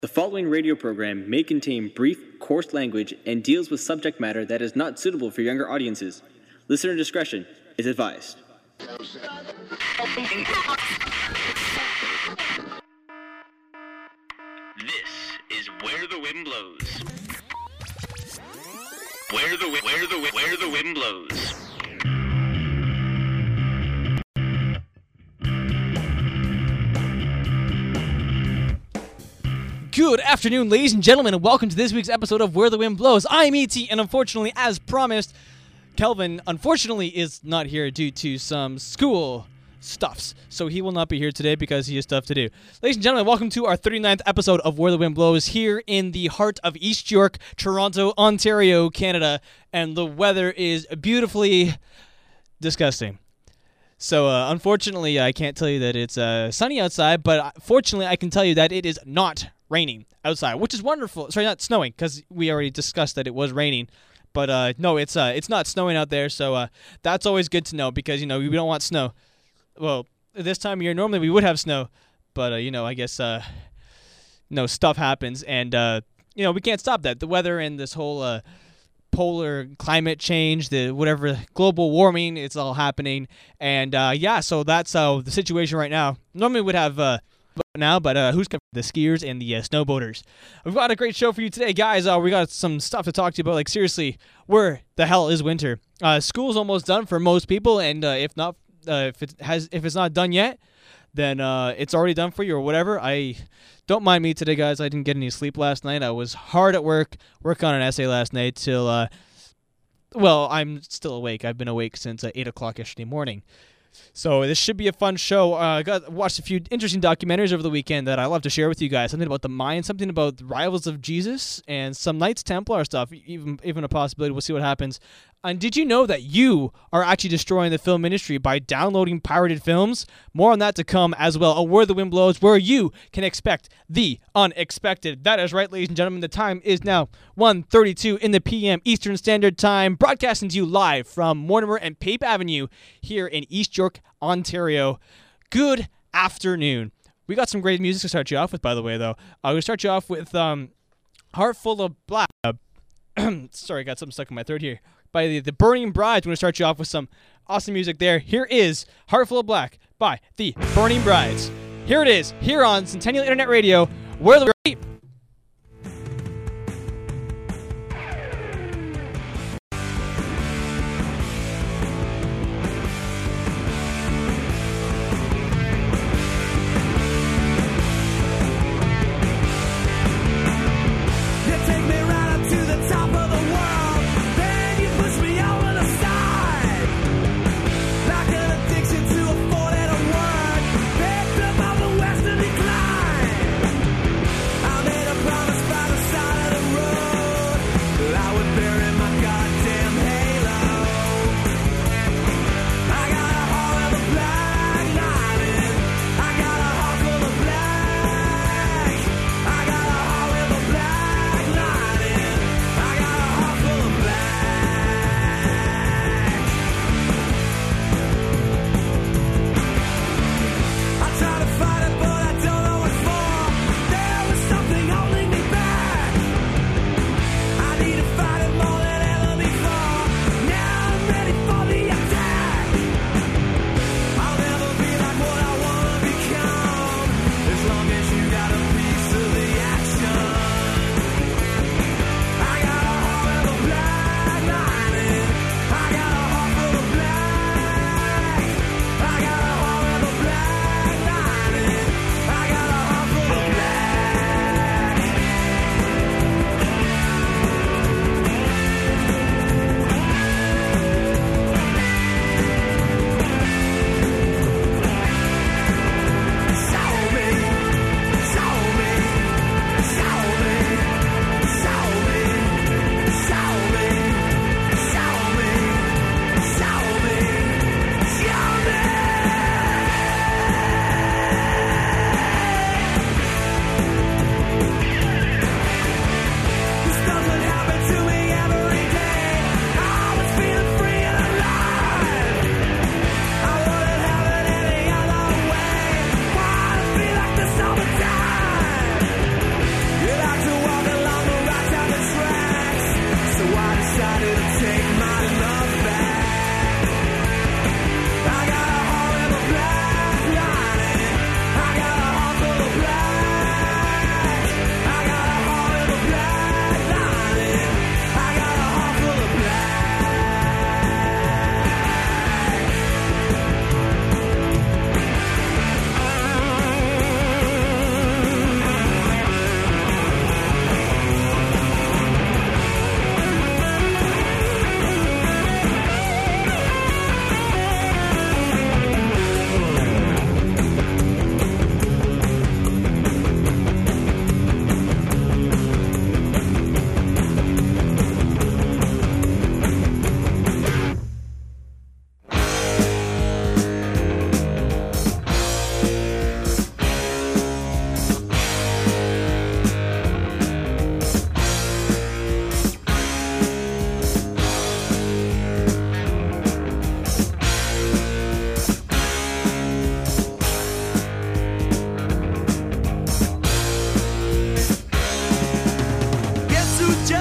The following radio program may contain brief, coarse language and deals with subject matter that is not suitable for younger audiences. Listener discretion is advised. This is Where the Wind Blows. Where the wind blows. Good afternoon, ladies and gentlemen, and welcome to this week's episode of Where the Wind Blows. I'm E.T., and unfortunately, as promised, Kelvin, unfortunately, is not here due to some school stuffs. So he will not be here today because he has stuff to do. Ladies and gentlemen, welcome to our 39th episode of Where the Wind Blows here in the heart of East York, Toronto, Ontario, Canada, and the weather is beautifully disgusting. So, unfortunately, I can't tell you that it's sunny outside, but fortunately, I can tell you that it is not raining outside, which is wonderful. Sorry, not snowing, because we already discussed that it was raining. But, no, it's not snowing out there, so that's always good to know, because, you know, we don't want snow. Well, this time of year, normally we would have snow, but, you know, I guess, stuff happens, and, you know, we can't stop that. The weather and this whole polar climate change, the whatever global warming, it's all happening, and so that's the situation right now. Normally we'd have but who's coming? The skiers and the snowboarders. We've got a great show for you today, guys. We got some stuff to talk to you about. Like, seriously, where the hell is winter? School's almost done for most people, and if it's not done yet, then it's already done for you or whatever. I don't mind me today, guys. I didn't get any sleep last night. I was hard at working on an essay last night till, I'm still awake. I've been awake since 8 o'clock yesterday morning. So this should be a fun show. I watched a few interesting documentaries over the weekend that I love to share with you guys. Something about the Mayans, something about the rivals of Jesus, and some Knights Templar stuff, even a possibility. We'll see what happens. And did you know that you are actually destroying the film industry by downloading pirated films? More on that to come as well. Where the Wind Blows, where you can expect the unexpected. That is right, ladies and gentlemen. The time is now 1:32 in the p.m. Eastern Standard Time, broadcasting to you live from Mortimer and Pape Avenue here in East York, Ontario. Good afternoon. We got some great music to start you off with, by the way, though. We're going to start you off with Heart Full of Black. Sorry, I got something stuck in my throat here. By the Burning Brides. I'm going to start you off with some awesome music there. Here is Heart Full of Black by the Burning Brides. Here it is, here on Centennial Internet Radio, where the I'll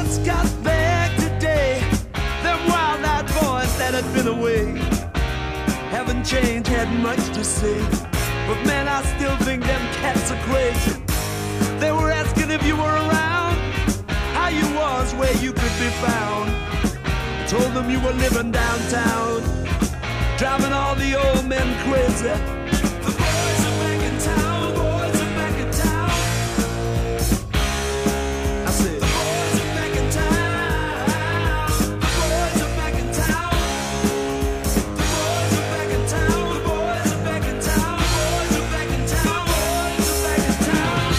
got back today. Them wild-eyed boys that had been away haven't changed, had much to say. But man, I still think them cats are crazy. They were asking if you were around, how you was, where you could be found. I told them you were living downtown, driving all the old men crazy. The boys are back in town, boys are back in town. I said, the boys are back in town. The boys are back in town. The boys are back in town. The boys are back in town. The boys are back in town. The boys are back in town.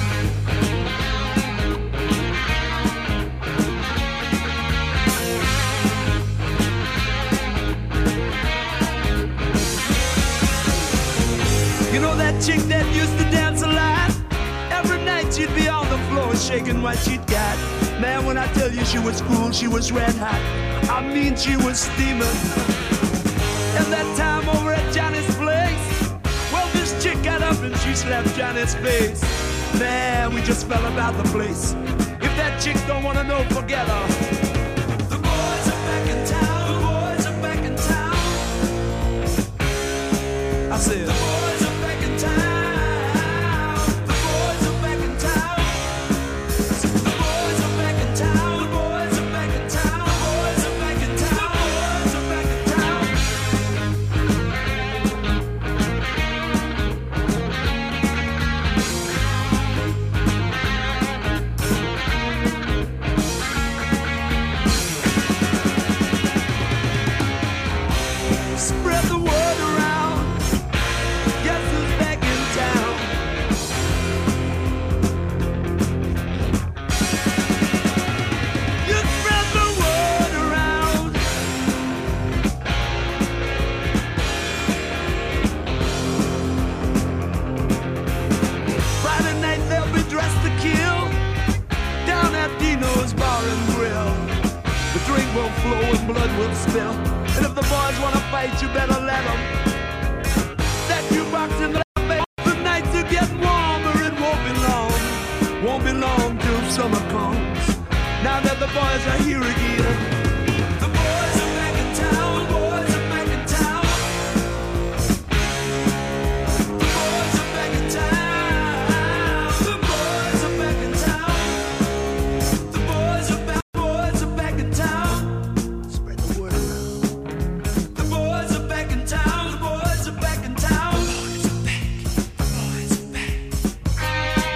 You know that chick that used to dance a lot? Every night she'd be on the floor shaking what she'd got. Man, when I tell you she was cool, she was red hot. I mean, she was steaming. And that time over at Johnny's place, well, this chick got up and she slapped Johnny's face. Man, we just fell about the place. If that chick don't wanna know, forget her. The boys are back in town. The boys are back in town. I said, the boys are back in town. The boys are back in town. The boys are back in town. The boys are back in town. The boys are back in town. The boys are back in town. Spread the word around. Guess who's back in town? You spread the word around. Friday night they'll be dressed to kill down at Dino's Bar and Grill. The drink will flow and blood will spill. And if the boys wanna fight, you better let them. That jukebox in the bay, the nights are getting warmer. It won't be long till summer comes. Now that the boys are here again. The boys are back in town. The boys are back in town. The boys are back in town. The boys are back in town. The boys are back in town. Spread the word around. The boys are back in town. The boys are back in town. The boys are back. The boys are back.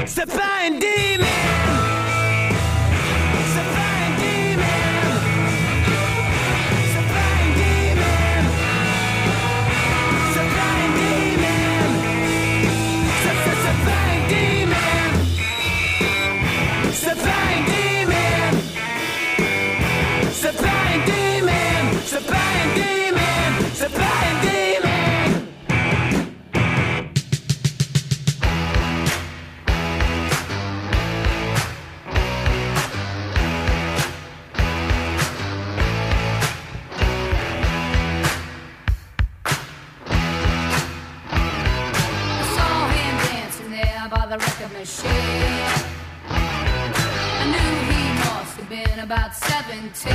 C'est pas un demon. C'est pas un demon. C'est pas un demon. C'est pas un demon. C'est pas un demon. C'est pas un demon. C'est pas un demon. C'est pas un demon. C'est pas un demon. I saw him dancing there by the record machine. I knew he must have been about 17.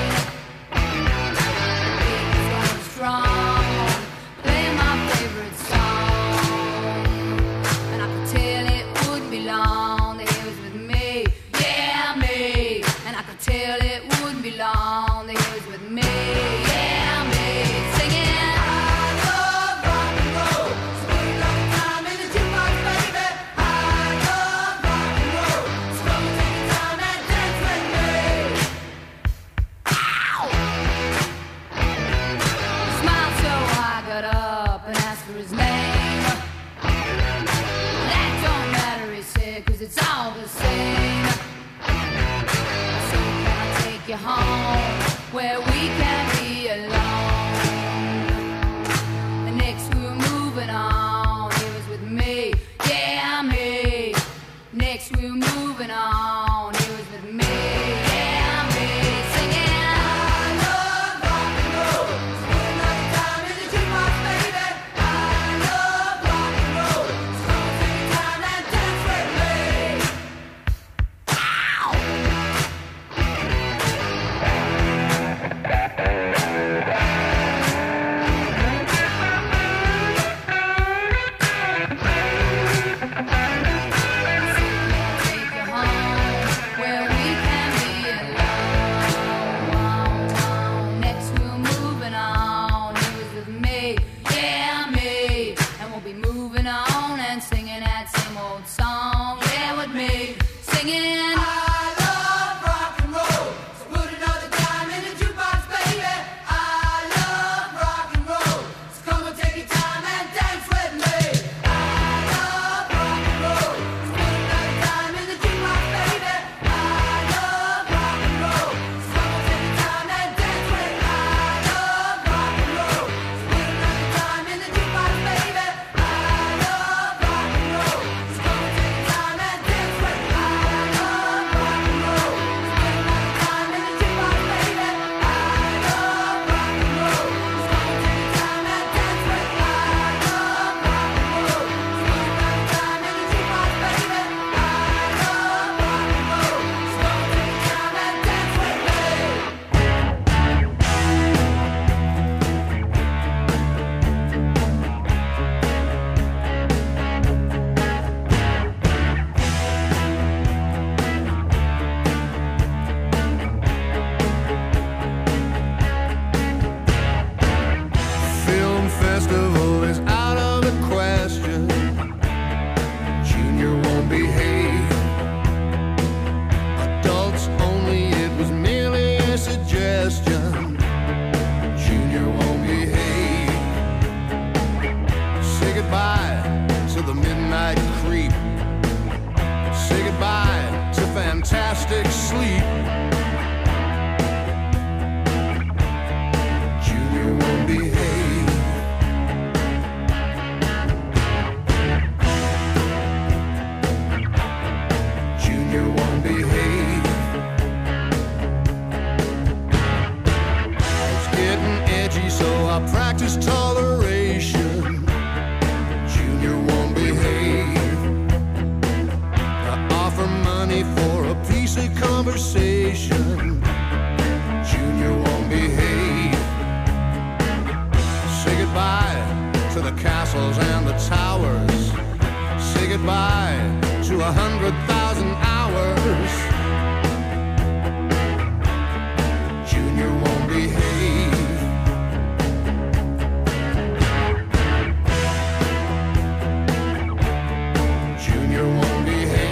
He was going strong, playing my favorite song. And I could tell it wouldn't be long that he was with me, yeah, me. And I could tell it wouldn't be long that he was with me, yeah, me. Singing, I love rock and roll. So put a lot of time in the jukebox, baby. I love rock and roll. So come and take your time and dance with me. Ow! He smiled so I got up and asked for his name. That don't matter, he said, 'cause it's all the same. So can I take you home where we can be alone? And next we were moving on. He was with me, yeah, me. Next we were moving on. He was with me, yeah, me. Singing, I love rock and roll. So put another time in the jukebox, baby. I love rock and roll. So come and take your time and dance with me. Ow! Take you home where we can be alone. Next we're moving on. He was with me, yeah, me. And we'll be moving on and singing that same old song. Yeah, with me, singing. I love rock and roll. So put another time in the jukebox, baby. I love rock and roll. So come and take your time and dance with me. I love rock and roll. So put another time in the jukebox, baby. I love rock and roll. So come and take your time and dance with me. I love rock and roll. So put another time in the jukebox, baby. I love rock and roll. So come and take your time and dance with me. I love rock and roll. So put another time in the jukebox, baby. I love rock and roll. So come and take your time and dance with me. I love rock and roll. So put another time in the jukebox, baby. I love rock and roll. So come and take your time and dance with me. Film festival is out of the question. Junior won't behave. Adults only, it was merely a suggestion. Junior won't behave. Say goodbye to the midnight creep. Say goodbye to fantastic sleep. Junior won't behave. Junior won't behave. It's getting edgy, so I practice toleration. Junior won't behave. I offer money for a piece of conversation. Junior won't behave. Say goodbye to the castles and the towers. Say goodbye to 100,000 hours. Junior won't behave. Junior won't behave.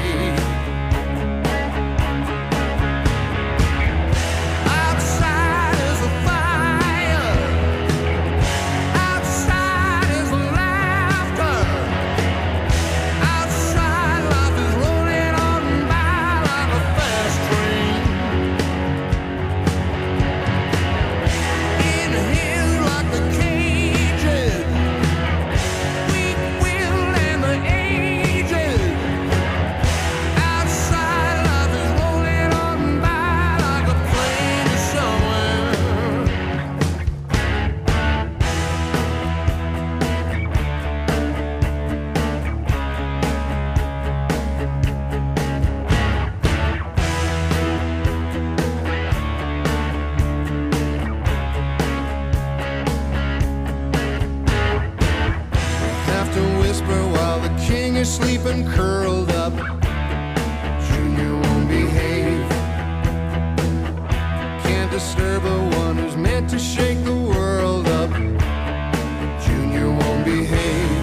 and curled up. Junior won't behave. Can't disturb the one who's meant to shake the world up. Junior won't behave.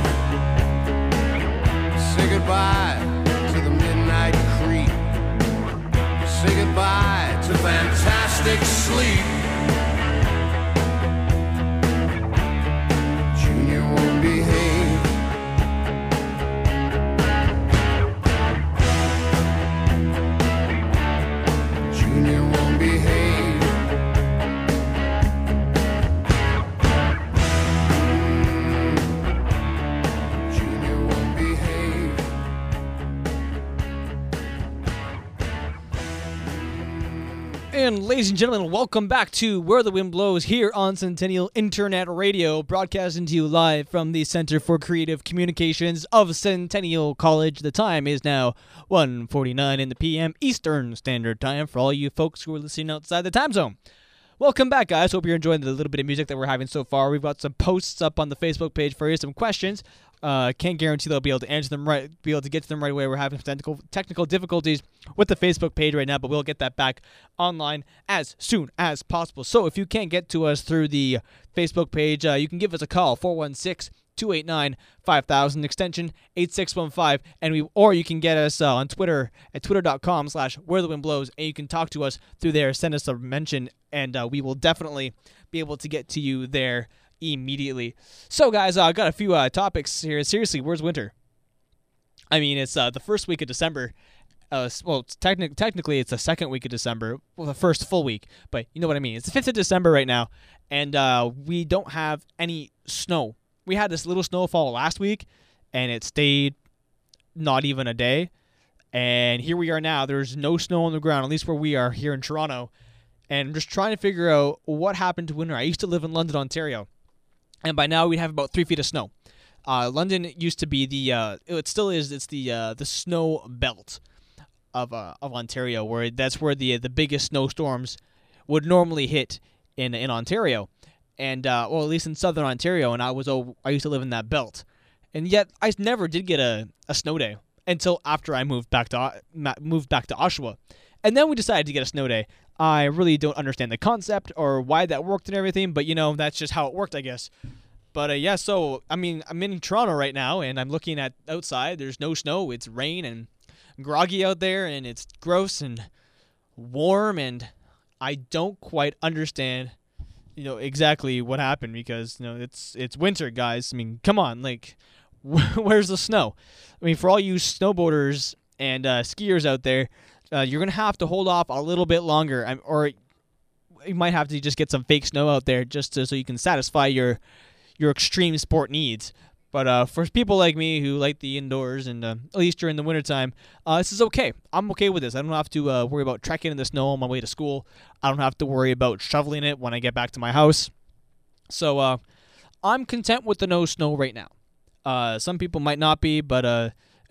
Say goodbye to the midnight creep. Say goodbye to fantastic sleep. Junior won't behave. Junior won't behave. Junior won't behave. And ladies and gentlemen, welcome back to Where the Wind Blows here on Centennial Internet Radio, broadcasting to you live from the Center for Creative Communications of Centennial College. The time is now 1:49 in the p.m. Eastern Standard Time for all you folks who are listening outside the time zone. Welcome back, guys. Hope you're enjoying the little bit of music that we're having so far. We've got some posts up on the Facebook page for you, some questions. Can't guarantee they'll be able to answer them right, be able to get to them right away. We're having some technical difficulties with the Facebook page right now, but we'll get that back online as soon as possible. So if you can't get to us through the Facebook page, you can give us a call, 416-289-5000, extension 8615, or you can get us on Twitter at twitter.com/wherethewindblows, and you can talk to us through there, send us a mention, and we will definitely be able to get to you there immediately. So, guys, I got a few topics here. Seriously, where's winter? I mean, it's the first week of December. Technically, it's the second week of December. Well, the first full week, but you know what I mean. It's the 5th of December right now, and we don't have any snow. We had this little snowfall last week, and it stayed not even a day. And here we are now. There's no snow on the ground, at least where we are here in Toronto. And I'm just trying to figure out what happened to winter. I used to live in London, Ontario, and by now we have about 3 feet of snow. London used to be it still is. It's the snow belt of Ontario, where that's where the biggest snowstorms would normally hit in Ontario, and at least in southern Ontario. And I used to live in that belt, and yet I never did get a snow day until after I moved back to Oshawa, and then we decided to get a snow day. I really don't understand the concept or why that worked and everything, but that's just how it worked, I guess. But yeah, so I mean, I'm in Toronto right now, and I'm looking at outside. There's no snow. It's rain and groggy out there, and it's gross and warm, and I don't quite understand, exactly what happened, because it's winter, guys. I mean, come on, like, where's the snow? I mean, for all you snowboarders and skiers out there, you're gonna have to hold off a little bit longer, or you might have to just get some fake snow out there just so you can satisfy your extreme sport needs. But for people like me who like the indoors, and at least during the wintertime, this is okay. I'm okay with this. I don't have to worry about trekking in the snow on my way to school. I don't have to worry about shoveling it when I get back to my house. So I'm content with the no snow right now. Some people might not be, but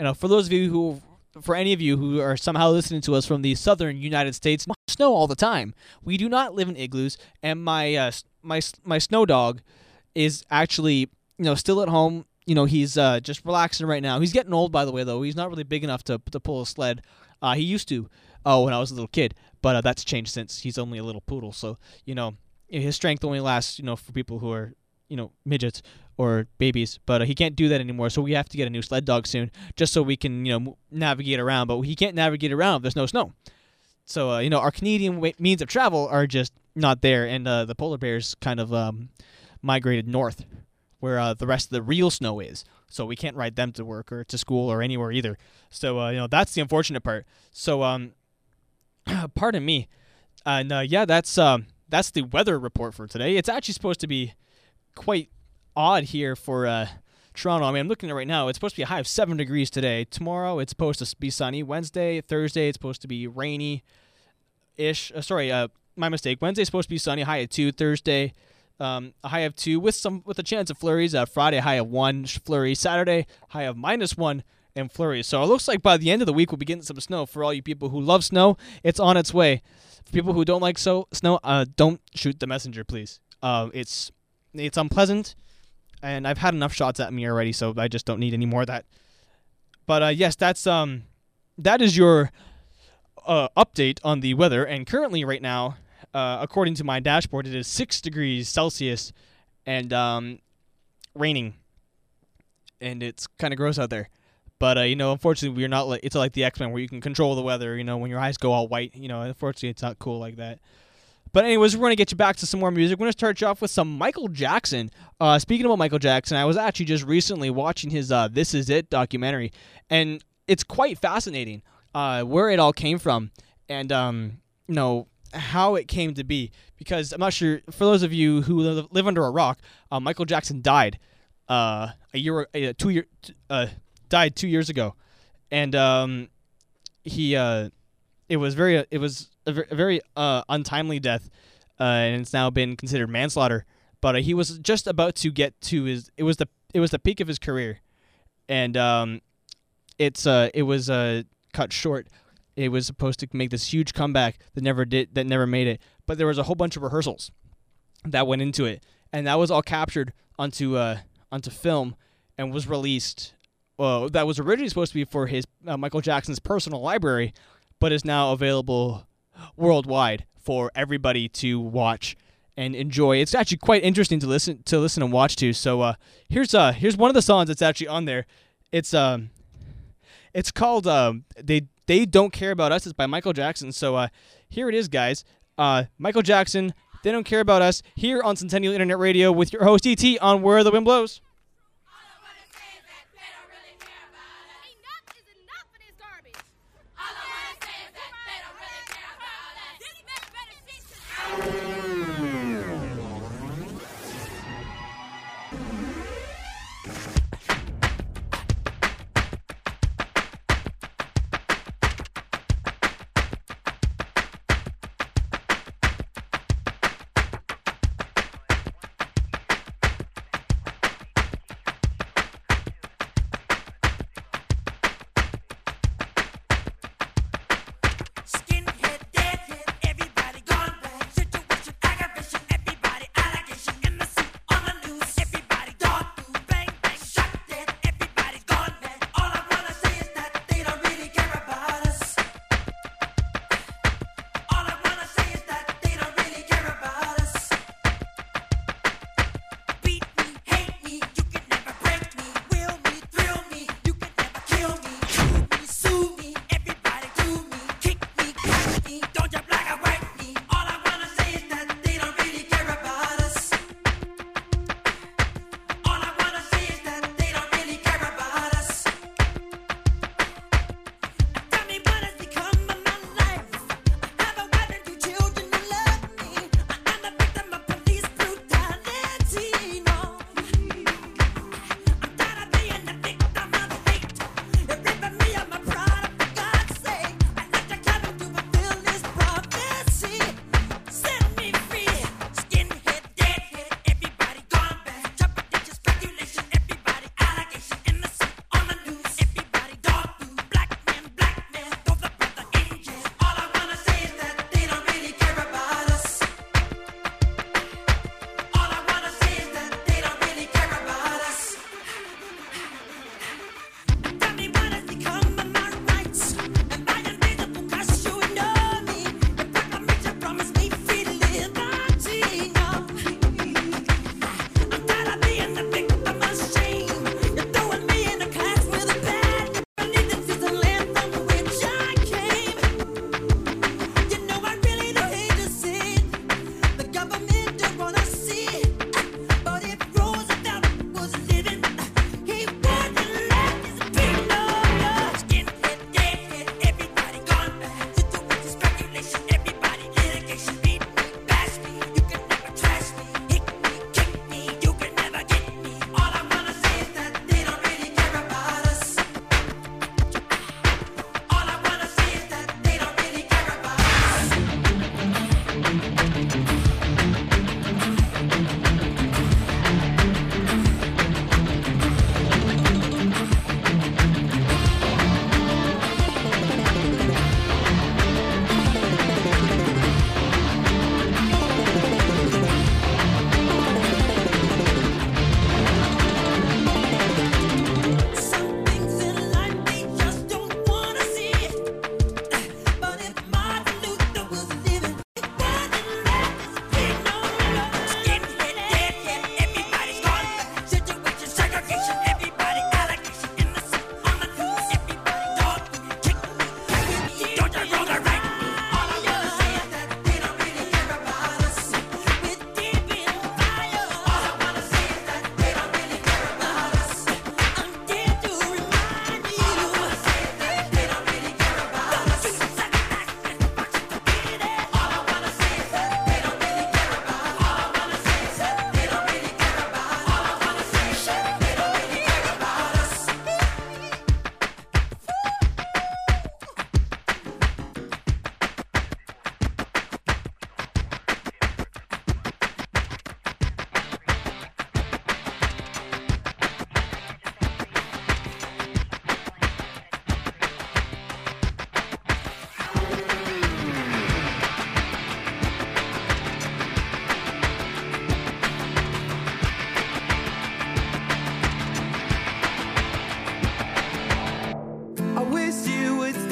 for any of you who are somehow listening to us from the southern United States, snow all the time. We do not live in igloos, and my snow dog is actually still at home. He's just relaxing right now. He's getting old, by the way, though. He's not really big enough to pull a sled. He used to when I was a little kid, but that's changed since he's only a little poodle. So his strength only lasts for people who are midgets or babies, but he can't do that anymore. So we have to get a new sled dog soon, just so we can navigate around. But he can't navigate around if there's no snow. So our Canadian means of travel are just not there, and the polar bears kind of migrated north, where the rest of the real snow is. So we can't ride them to work or to school or anywhere either. So that's the unfortunate part. So pardon me, and that's the weather report for today. It's actually supposed to be quite odd here for Toronto. I mean, I'm looking at it right now. It's supposed to be a high of 7 degrees today. Tomorrow, it's supposed to be sunny. Wednesday, Thursday, it's supposed to be rainy-ish. My mistake. Wednesday's supposed to be sunny, high of 2. Thursday, a high of 2 with a chance of flurries. Friday, high of 1 flurry. Saturday, high of -1 and flurries. So it looks like by the end of the week, we'll be getting some snow. For all you people who love snow, it's on its way. For people who don't like snow, don't shoot the messenger, please. It's unpleasant, and I've had enough shots at me already, so I just don't need any more of that. But yes, that is your update on the weather. And currently, right now, according to my dashboard, it is 6 degrees Celsius and raining, and it's kind of gross out there. But unfortunately, we're not it's like the X-Men where you can control the weather. When your eyes go all white, unfortunately, it's not cool like that. But anyways, we're going to get you back to some more music. We're going to start you off with some Michael Jackson. Speaking about Michael Jackson, I was actually just recently watching his This Is It documentary, and it's quite fascinating where it all came from and, how it came to be. Because I'm not sure, for those of you who live under a rock, Michael Jackson died died 2 years ago. And it was a very untimely death, and it's now been considered manslaughter. But he was just about to get to it was the peak of his career, and it was cut short. It was supposed to make this huge comeback that never made it. But there was a whole bunch of rehearsals that went into it, and that was all captured onto film and was released. Well, that was originally supposed to be for his Michael Jackson's personal library, but is now available worldwide for everybody to watch and enjoy. It's actually quite interesting to listen and watch to. So here's one of the songs that's actually on there. It's called They Don't Care About Us. It's by Michael Jackson. So here it is, guys. Michael Jackson, They Don't Care About Us, here on Centennial Internet Radio with your host E.T. on Where the Wind Blows.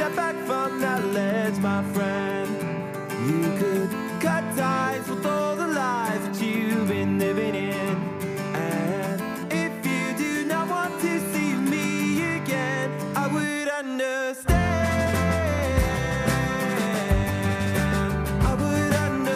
step back from that ledge, my friend. You could cut ties with all the lies that you've been living in. And if you do not want to see me again, I would understand. I would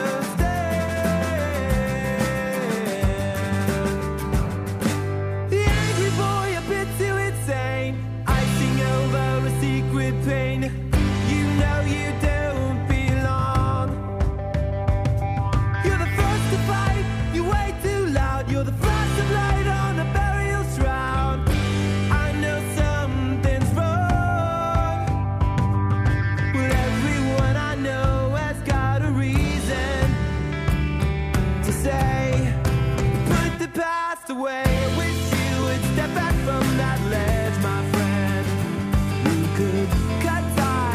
understand. The angry boy, a bit too insane, icing over a secret pain. You know you don't belong. You're the first to fight, you way too loud. You're the first to light on a burial shroud. I know something's wrong. Well, everyone I know has got a reason to say, put the past away. I wish you would step back from that ledge, my friend. You could cut ties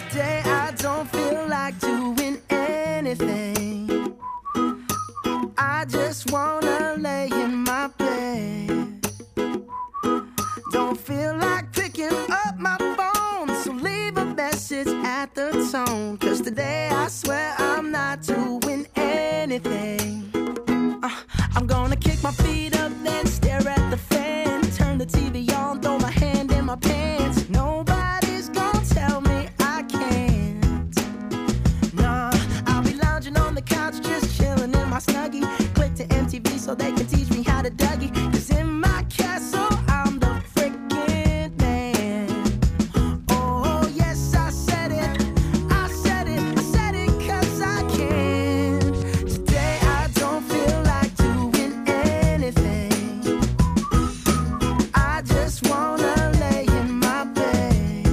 Today I don't feel like doing anything. I just wanna lay in my bed. Don't feel like picking up my phone, so leave a message at the tone. 'Cause today I swear I'm not doing anything. I'm gonna kick my feet up, then stare at the fan. Turn the TV on, throw my hand in my pants. Nobody's gonna tell me I can't. Nah, I'll be lounging on the couch, just chilling in my Snuggie. Click to MTV so they can teach me how to Dougie. 'Cause in my castle, I'm the freaking man. Oh, yes, I said it. I said it. I said it 'cause I can. Today I don't feel like doing anything. I just wanna lay in my bed.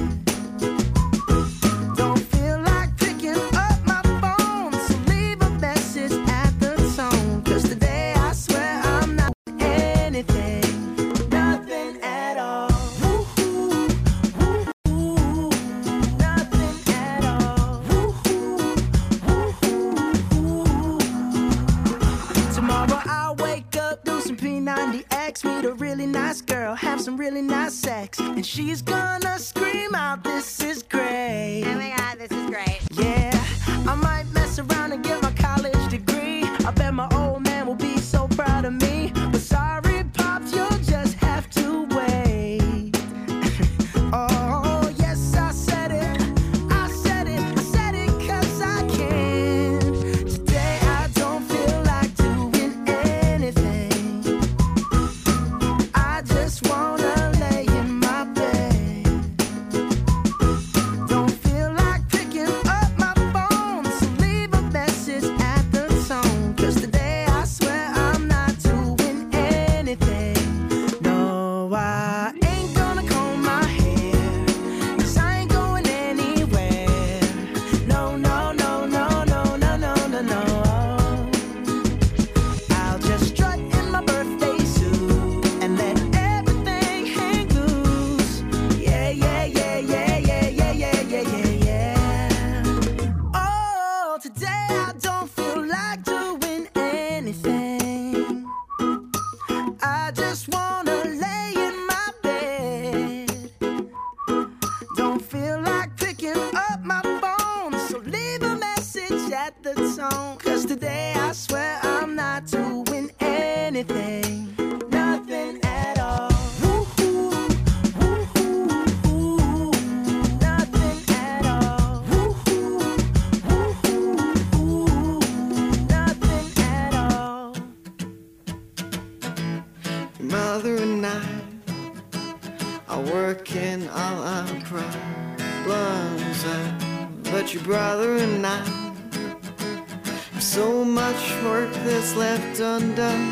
Don't feel like picking up my phone, so leave a message at the tone. 'Cause today I swear I'm not anything, nothing at all. Woo-hoo, woo-hoo, nothing at all. Woo-hoo, woo-hoo. Tomorrow I'll wake up, do some P90X, meet a really nice girl, have some really nice sex, and she's gonna scream out, "This is great." Oh my god, this is great. Yeah, I might mess around and get my college degree. I bet my old man will be so proud of me. But sorry, Pops, you'll just have to wait. Oh, yes, I said it. I said it. I said it 'cause I can. Today I don't feel like doing anything. I just wanna lay in my bed. Don't feel like picking up my phone, so leave a message at the tone. 'Cause today I swear I'm not doing anything. No, I ain't gonna comb my hair, 'cause I ain't going anywhere. No, no, no, no, no, no, no, no, no. I'll just strut in my birthday suit and let everything hang loose. Yeah, yeah, yeah, yeah, yeah, yeah, yeah, yeah, yeah, yeah. Oh, today I don't feel like doing anything. I just wanna lay in my bed. Don't feel like picking up my phone, so leave a message at the tone. 'Cause today I swear I'm not doing anything, nothing at all. Woo-hoo, woo-hoo, nothing at all. Woo-hoo, woo-hoo, nothing at all. Your mother and I are working all our problems out, but your brother and I have so much work that's left undone.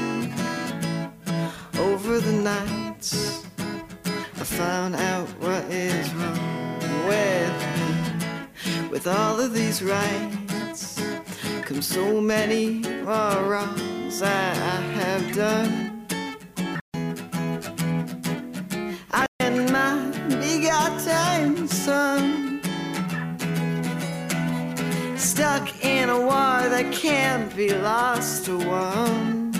Over the nights, I found out what is wrong with me. With all of these rights come so many more wrongs I have done. I and my begotten son, stuck in a war that can't be lost or won.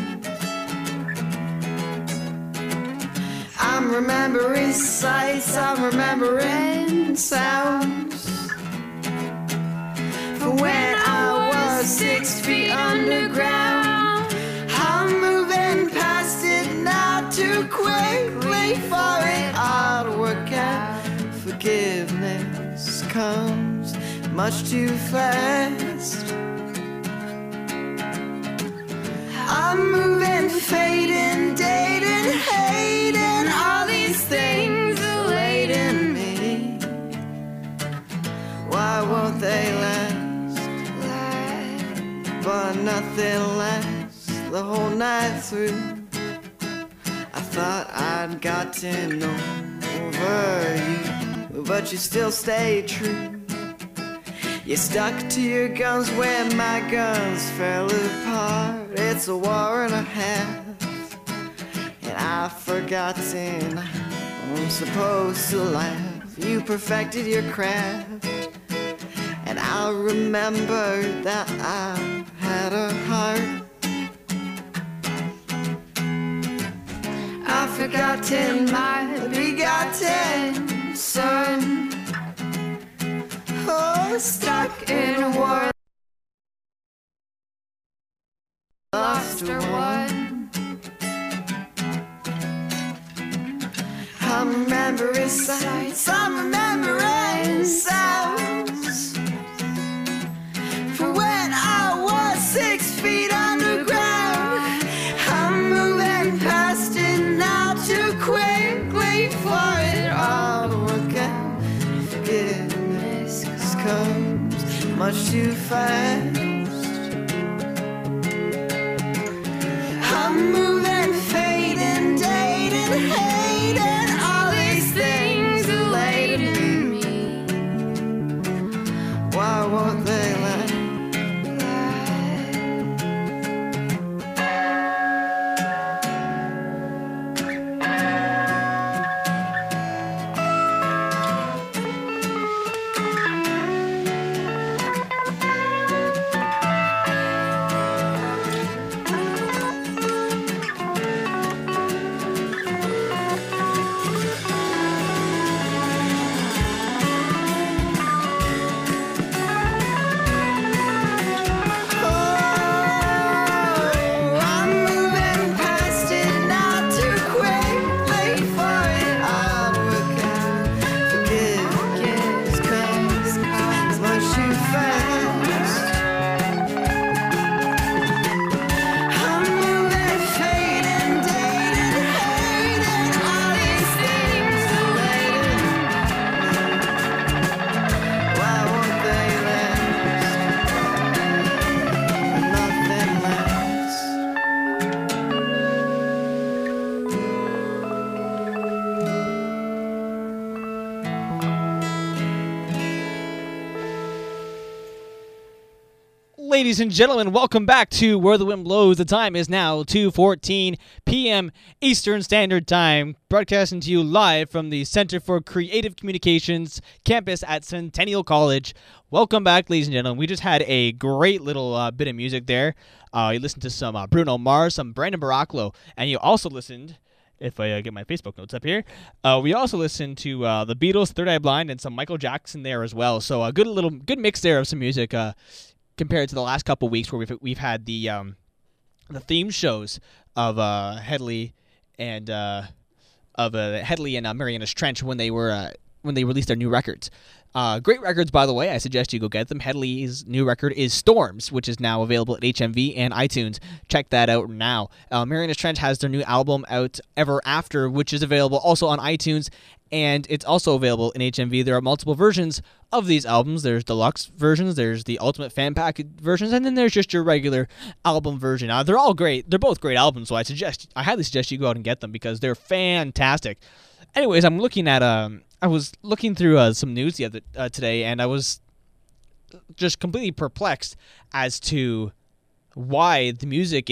I'm remembering sights, I'm remembering sounds. For when I was 6 feet underground, I'm moving past it now too quickly for it all to work out. Forgiveness comes much too fast. I'm moving, fading, dating, hating, all these things are late in me. Why won't they last? But nothing lasts the whole night through. I thought I'd gotten over you, but you still stay true. You stuck to your guns when my guns fell apart. It's a war and a half, and I've forgotten I'm supposed to laugh. You perfected your craft, I remember that I had a heart. I've forgotten my begotten son. Oh, stuck in a war, lost or won. I'm remembering sights, I'm remembering sounds. For when I was 6 feet underground, I'm moving past it now too quickly for it all to work out. Forgiveness comes much too fast. I'm moving, fading, dating, hating, all these things are late in me. Why won't they let? Ladies and gentlemen, welcome back to Where the Wind Blows. The time is now 2:14 p.m. Eastern Standard Time, broadcasting to you live from the Center for Creative Communications campus at Centennial College. Welcome back, ladies and gentlemen. We just had a great little bit of music there. You listened to some Bruno Mars, some Brandon Baraclo, and you also listened, if I get my Facebook notes up here, we also listened to the Beatles, Third Eye Blind, and some Michael Jackson there as well. So a good mix there of some music. Compared to the last couple weeks where we've had the theme shows of Headley and Marianas Trench when they released their new records. Great records, by the way. I suggest you go get them. Headley's new record is Storms, which is now available at HMV and iTunes. Check that out now. Marianas Trench has their new album out, Ever After, which is available also on iTunes, and it's also available in HMV. There are multiple versions of these albums. There's deluxe versions, there's the Ultimate Fan Pack versions, and then there's just your regular album version. They're all great. They're both great albums, so I highly suggest you go out and get them because they're fantastic. Anyways, I'm looking at I was looking through some news the other today, and I was just completely perplexed as to why the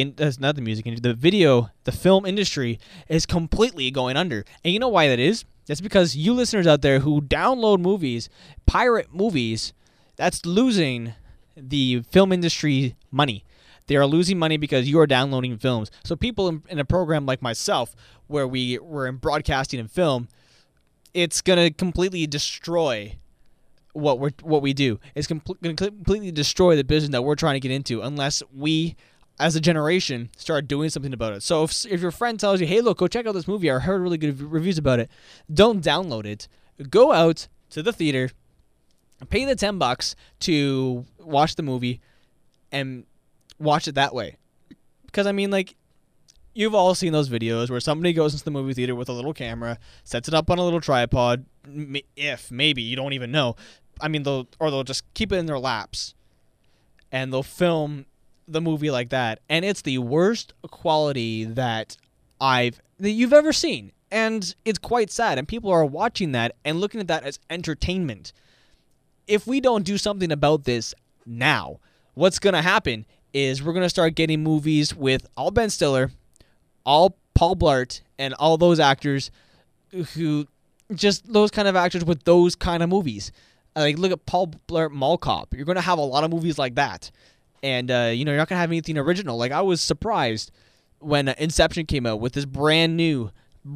film industry is completely going under. And you know why that is? That's because you listeners out there who download movies, pirate movies, that's losing the film industry money. They are losing money because you are downloading films. So people in a program like myself, where we're in broadcasting and film, it's going to completely destroy what we do. It's going to completely destroy the business that we're trying to get into unless we, as a generation, start doing something about it. So if your friend tells you, hey, look, go check out this movie, I heard really good reviews about it, don't download it. Go out to the theater, pay the $10 to watch the movie, and watch it that way. Because, I mean, like, you've all seen those videos where somebody goes into the movie theater with a little camera, sets it up on a little tripod, maybe, you don't even know. I mean, they'll just keep it in their laps, and they'll film the movie like that, and it's the worst quality that you've ever seen, and it's quite sad, and people are watching that and looking at that as entertainment. If we don't do something about this now, what's going to happen is we're going to start getting movies with all Ben Stiller, all Paul Blart, and all those actors who just those kind of actors with those kind of movies. Like, look at Paul Blart Mall Cop. You're going to have a lot of movies like that. And, you're not going to have anything original. Like, I was surprised when Inception came out with this brand new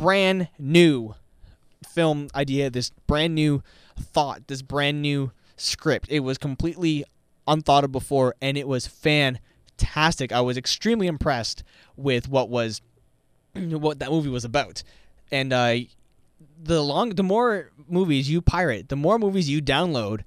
film idea, this brand new thought, this brand new script. It was completely unthought of before, and it was fantastic. I was extremely impressed with what that movie was about. And the more movies you pirate, the more movies you download,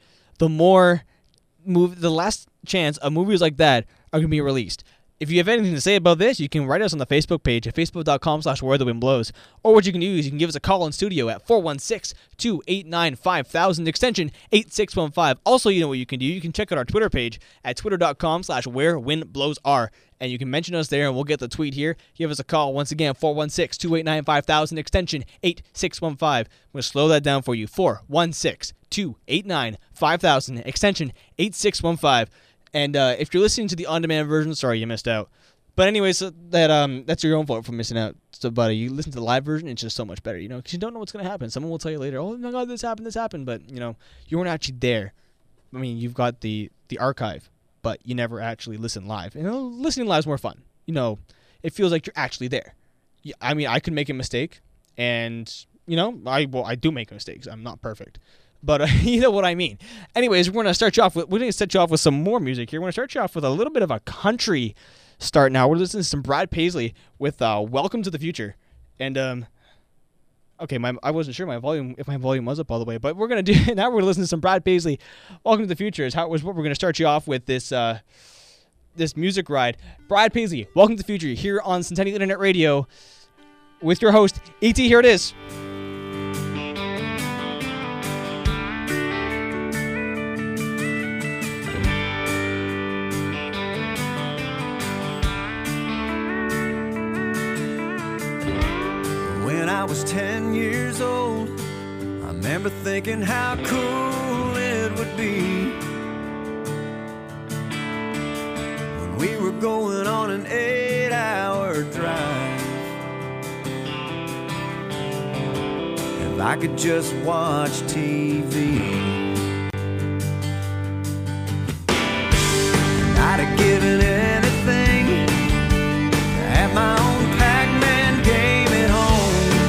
the less chance of movies like that are going to be released. If you have anything to say about this, you can write us on the Facebook page at facebook.com/wherethewindblows. Or what you can do is you can give us a call in studio at 416-289-5000, extension 8615. Also, you know what you can do? You can check out our Twitter page at twitter.com/wherewindblowsare. And you can mention us there, and we'll get the tweet here. Give us a call, once again, 416-289-5000, extension 8615. I'm going to slow that down for you, 416-289-5000, extension 8615. And if you're listening to the on-demand version, sorry you missed out. But anyway, so that's your own fault for missing out. So, buddy, you listen to the live version, it's just so much better, because you don't know what's going to happen. Someone will tell you later, oh my God, this happened. But, you weren't actually there. I mean, you've got the archive, but you never actually listen live. Listening live is more fun. It feels like you're actually there. I mean, I could make a mistake, and, I do make mistakes. I'm not perfect. But you know what I mean. Anyways, we're going to set you off with some more music here. We're going to start you off with a little bit of a country start now. We're listening to some Brad Paisley with Welcome to the Future. And okay, I wasn't sure if my volume was up all the way, but we're going to do now. We're going to listen to some Brad Paisley. Welcome to the Future is what we're going to start you off with this music ride. Brad Paisley, Welcome to the Future here on Centennial Internet Radio with your host E.T. Here it is. When I was 10 years old, I remember thinking how cool it would be when we were going on an 8-hour drive. If I could just watch TV, and I'd have given anything to have my own Pac-Man game at home.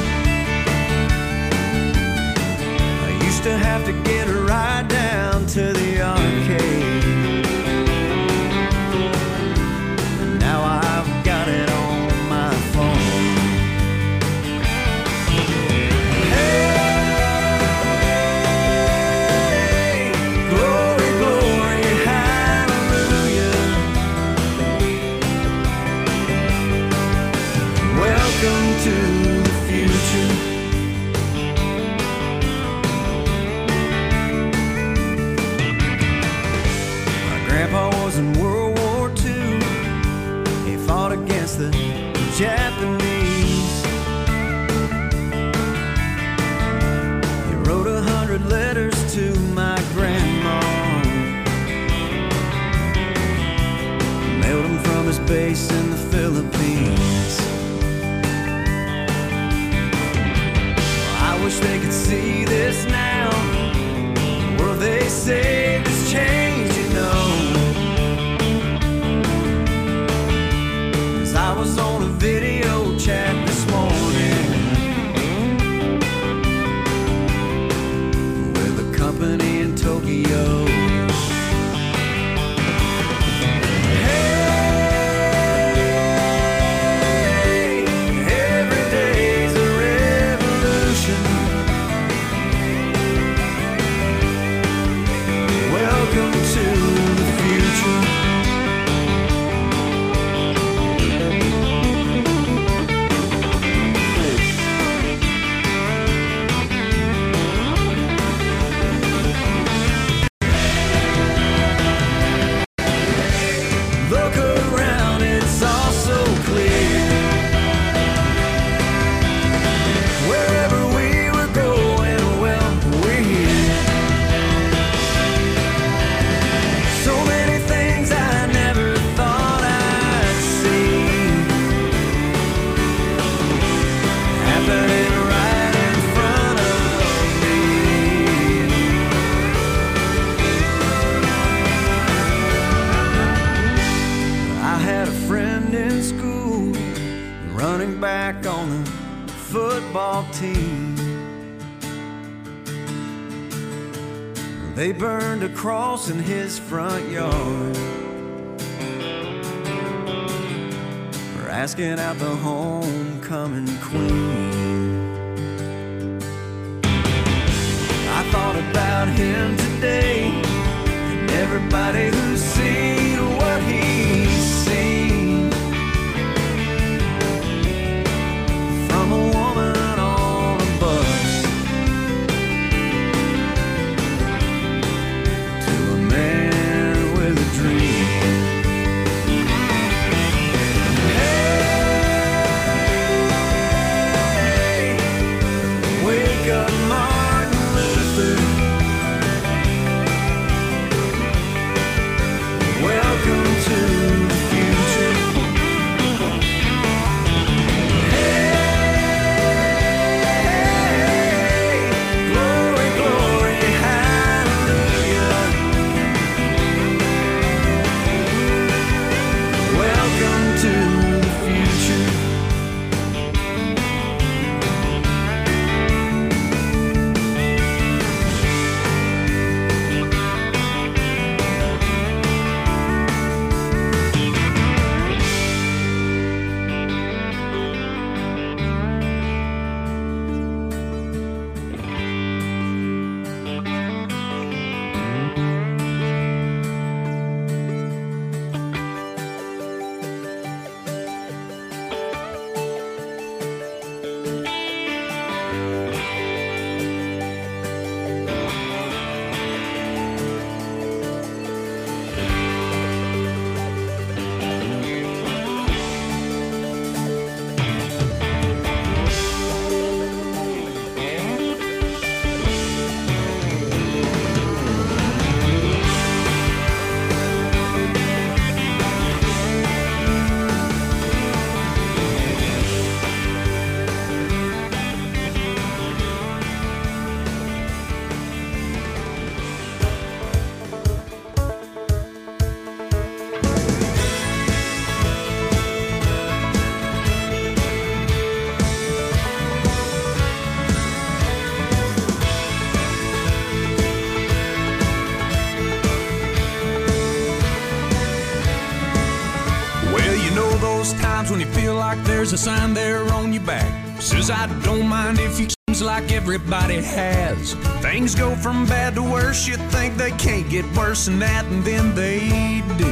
To have to get a ride down to the arcade, and now I've got it on my phone. Hey, glory, glory, hallelujah. Welcome to the future. Grandpa was in World War II. He fought against the Japanese. He wrote 100 letters to my grandma, mailed them from his base in the Philippines. I wish they could see this now. The world they saved has changed, I was on a videotape football team. They burned a cross in his front yard for asking out the homecoming queen. I thought about him today and everybody who's seen what he's seen from a woman on a bus to a man with a dream. Hey, wake up, Martin Luther. Welcome to the future. Hey, glory, glory, hallelujah. Welcome to the future. Well, you know those times when you feel like there's a sign there on your back. Says I don't mind if you seems like everybody has. Things go from bad to worse, you think they can't get worse than that, and then they do.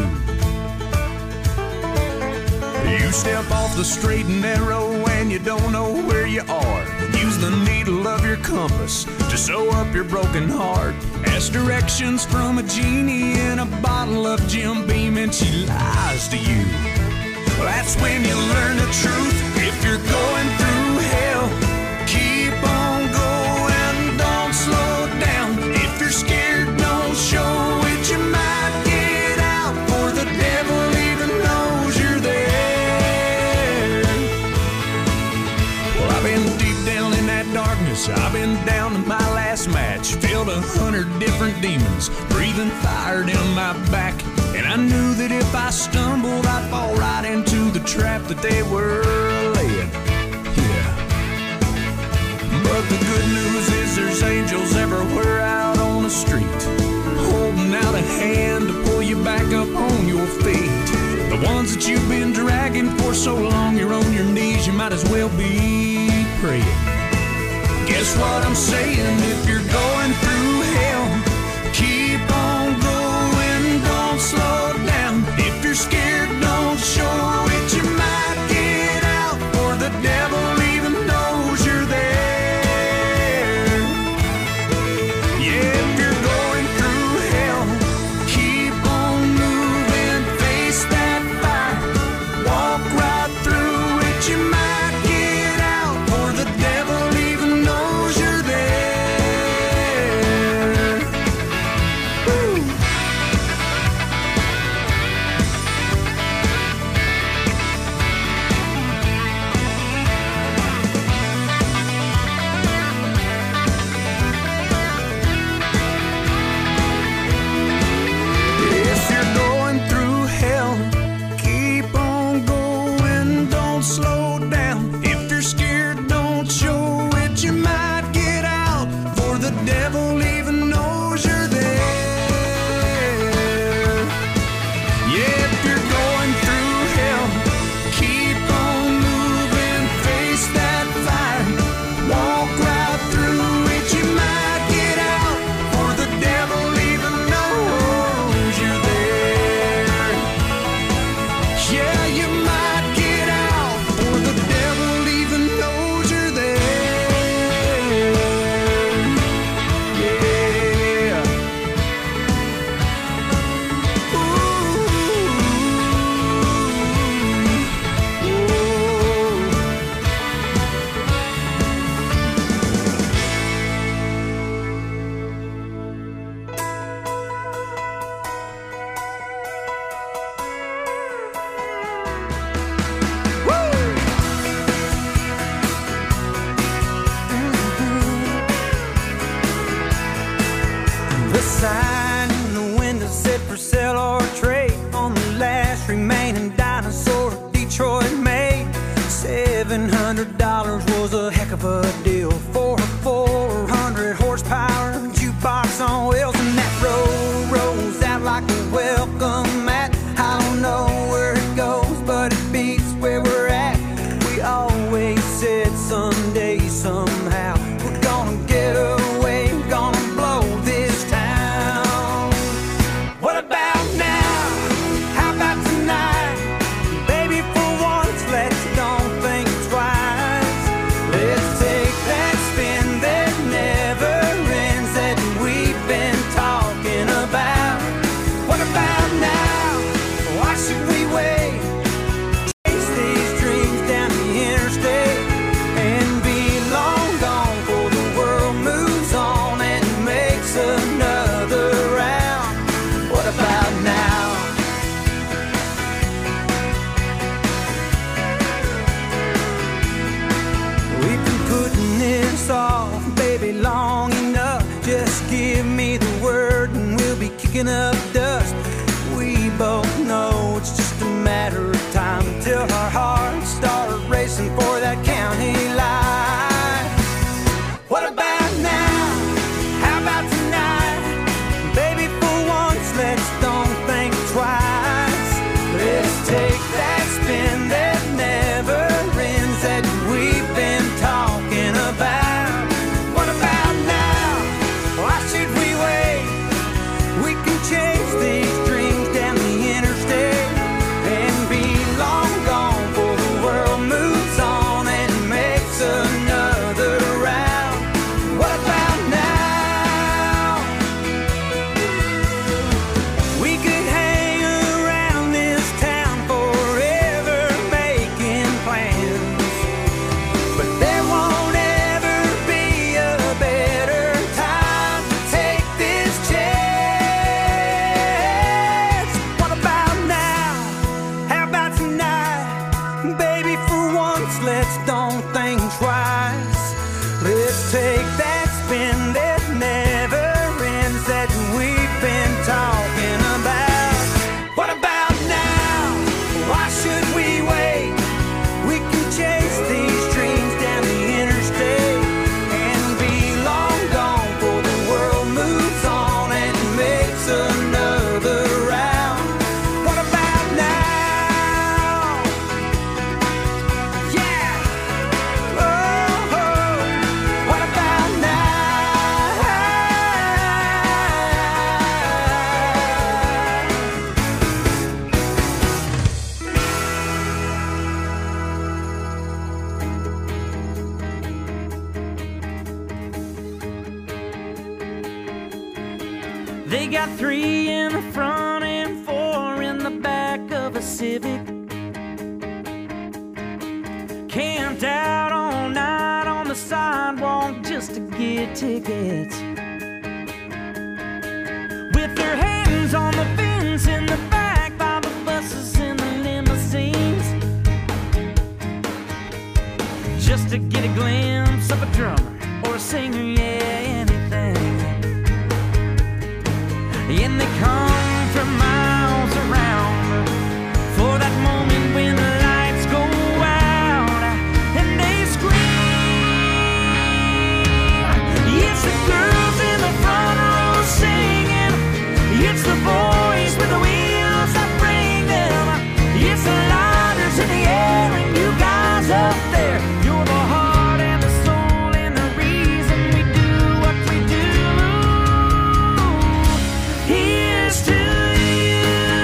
You step off the straight and narrow and you don't know where you are. Use the needle of your compass to sew up your broken heart. Ask directions from a genie in a bottle of Jim Beam and she lies to you. Well, that's when you learn the truth. If you're going through hell, keep on going, don't slow down. If you're scared, don't show it, you might get out, for the devil even knows you're there. Well, I've been deep down in that darkness, I've been down to my last match. Filled 100 different demons, breathing fire down my back. And I knew that if I stumbled, I'd fall right into the trap that they were laying. Yeah. But the good news is there's angels everywhere out on the street, holding out a hand to pull you back up on your feet. The ones that you've been dragging for so long, you're on your knees, you might as well be praying. Guess what I'm saying? If you're going through hell, keep on going, don't slow down. If you're scared, don't show it, you might get out, for the devil even knows you're there. Yeah, if you're going through hell, keep on moving, face that fire, walk right through it, you might get out, for the devil even knows you're there. that said for sale or trade on the last remaining dinosaur Detroit made. $700 was a heck of a deal for a 400 horsepower jukebox on wheels, and that road rolls out like a welcome mat. I don't know where it goes, but it beats where we're at. We always said someday, somehow, we're gonna get away, we're gonna blow this town. What about now? How about tonight? Baby, for once, let's don't think twice. Let's take that spin that never ends that we've been talking about. What about now? Why should we wait? Chase these dreams down the interstate and be long gone before the world moves on and makes another round. What about now? We've been putting this off, baby, long enough. Just give me the word and we'll be kicking up dust. We both know it's just a matter of time until our hearts start racing for that county line. What about now? How about tonight? Baby, for once, let's don't think twice. Let's take that spin that never ends that we've been talking about. What about now? Why should we wait? We can chase these dreams down the interstate and be long gone before the world moves on and makes another round. What about now? We could hang around this town forever making plans, but there won't ever be a better time to take this chance. What about now? How about tonight? Baby, for once, let's don't think twice. Let's take that spin that never ends that we've been talking about. What about now? Why should we wait? We can chase these dreams down the interstate and be long gone before the world moves on and makes another round. What about now? Yeah. Oh, what about now? They got 3 in the front and 4 in the back of a Civic. Camped out all night on the sidewalk just to get tickets. With their hands on the fence in the back by the buses and the limousines, just to get a glimpse of a drummer or a singer, yeah, anything. And they come from miles around for that moment when the lights go out and they scream. It's the girls in the front row singing. It's the boys with the wheels that bring them. It's the lighters in the air and you guys up there. You're the heart and the soul and the reason we do what we do. Here's to you.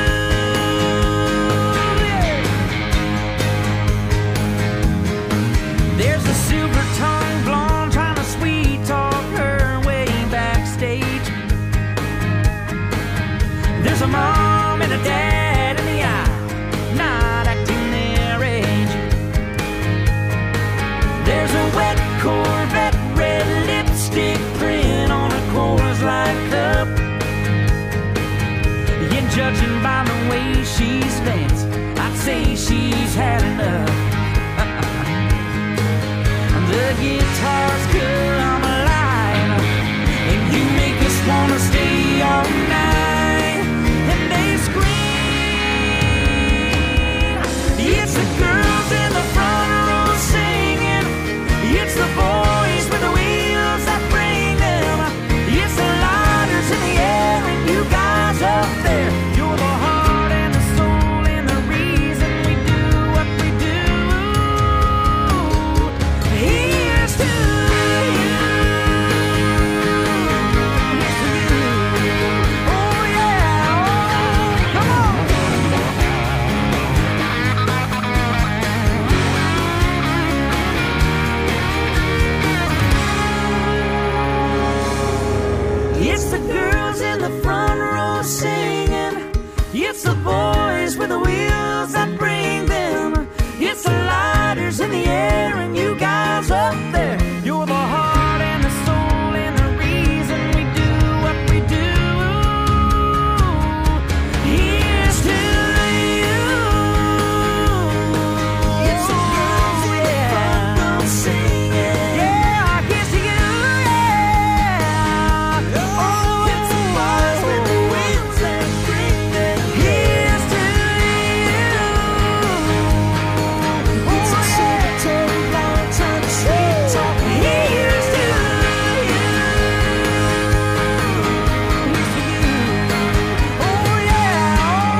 There's a silver-tongued blonde trying to sweet-talk her way backstage. There's a mom and a dad in the aisle, not acting their age. There's a wet Corvette, red lipstick print on a Coors Light cup. And judging by the way she stands, I'd say she's had enough. The guitars come alive, and you make us wanna stay all night. It's the boys with the wheels that bring them. It's the lighters in the air and you guys up there. You're the heart and the soul and the reason we do what we do. Here's to you. It's the girls in the front row singing. Yeah, here's to you. Yeah. Oh, it's the boys with the wheels that bring them. Here's to you. It's a cemetery long time sweet talk. Here's to you. Here's to you. Oh yeah,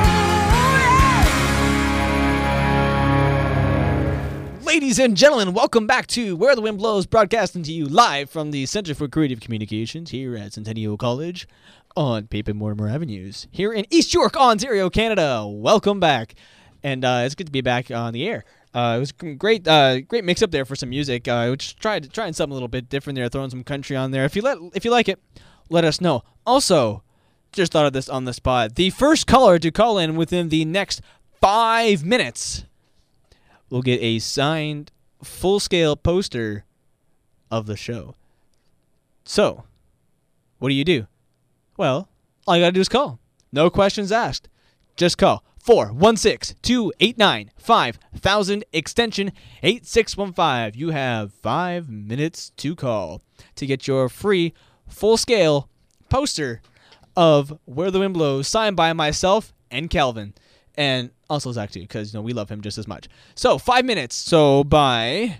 oh yeah. Ladies and gentlemen, welcome back to Where the Wind Blows, broadcasting to you live from the Center for Creative Communications here at Centennial College on Pape and Mortimer Avenues here in East York, Ontario, Canada. Welcome back, and it's good to be back on the air. It was great mix up there for some music. Just trying something a little bit different there, throwing some country on there. If you like it, let us know. Also, just thought of this on the spot. The first caller to call in within the next 5 minutes will get a signed full-scale poster of the show. So, what do? Well, all you gotta do is call. No questions asked. Just call 416-289-5000, extension 8615. You have 5 minutes to call to get your free full-scale poster of Where the Wind Blows, signed by myself and Calvin. And also Zach too, because we love him just as much. So 5 minutes. So by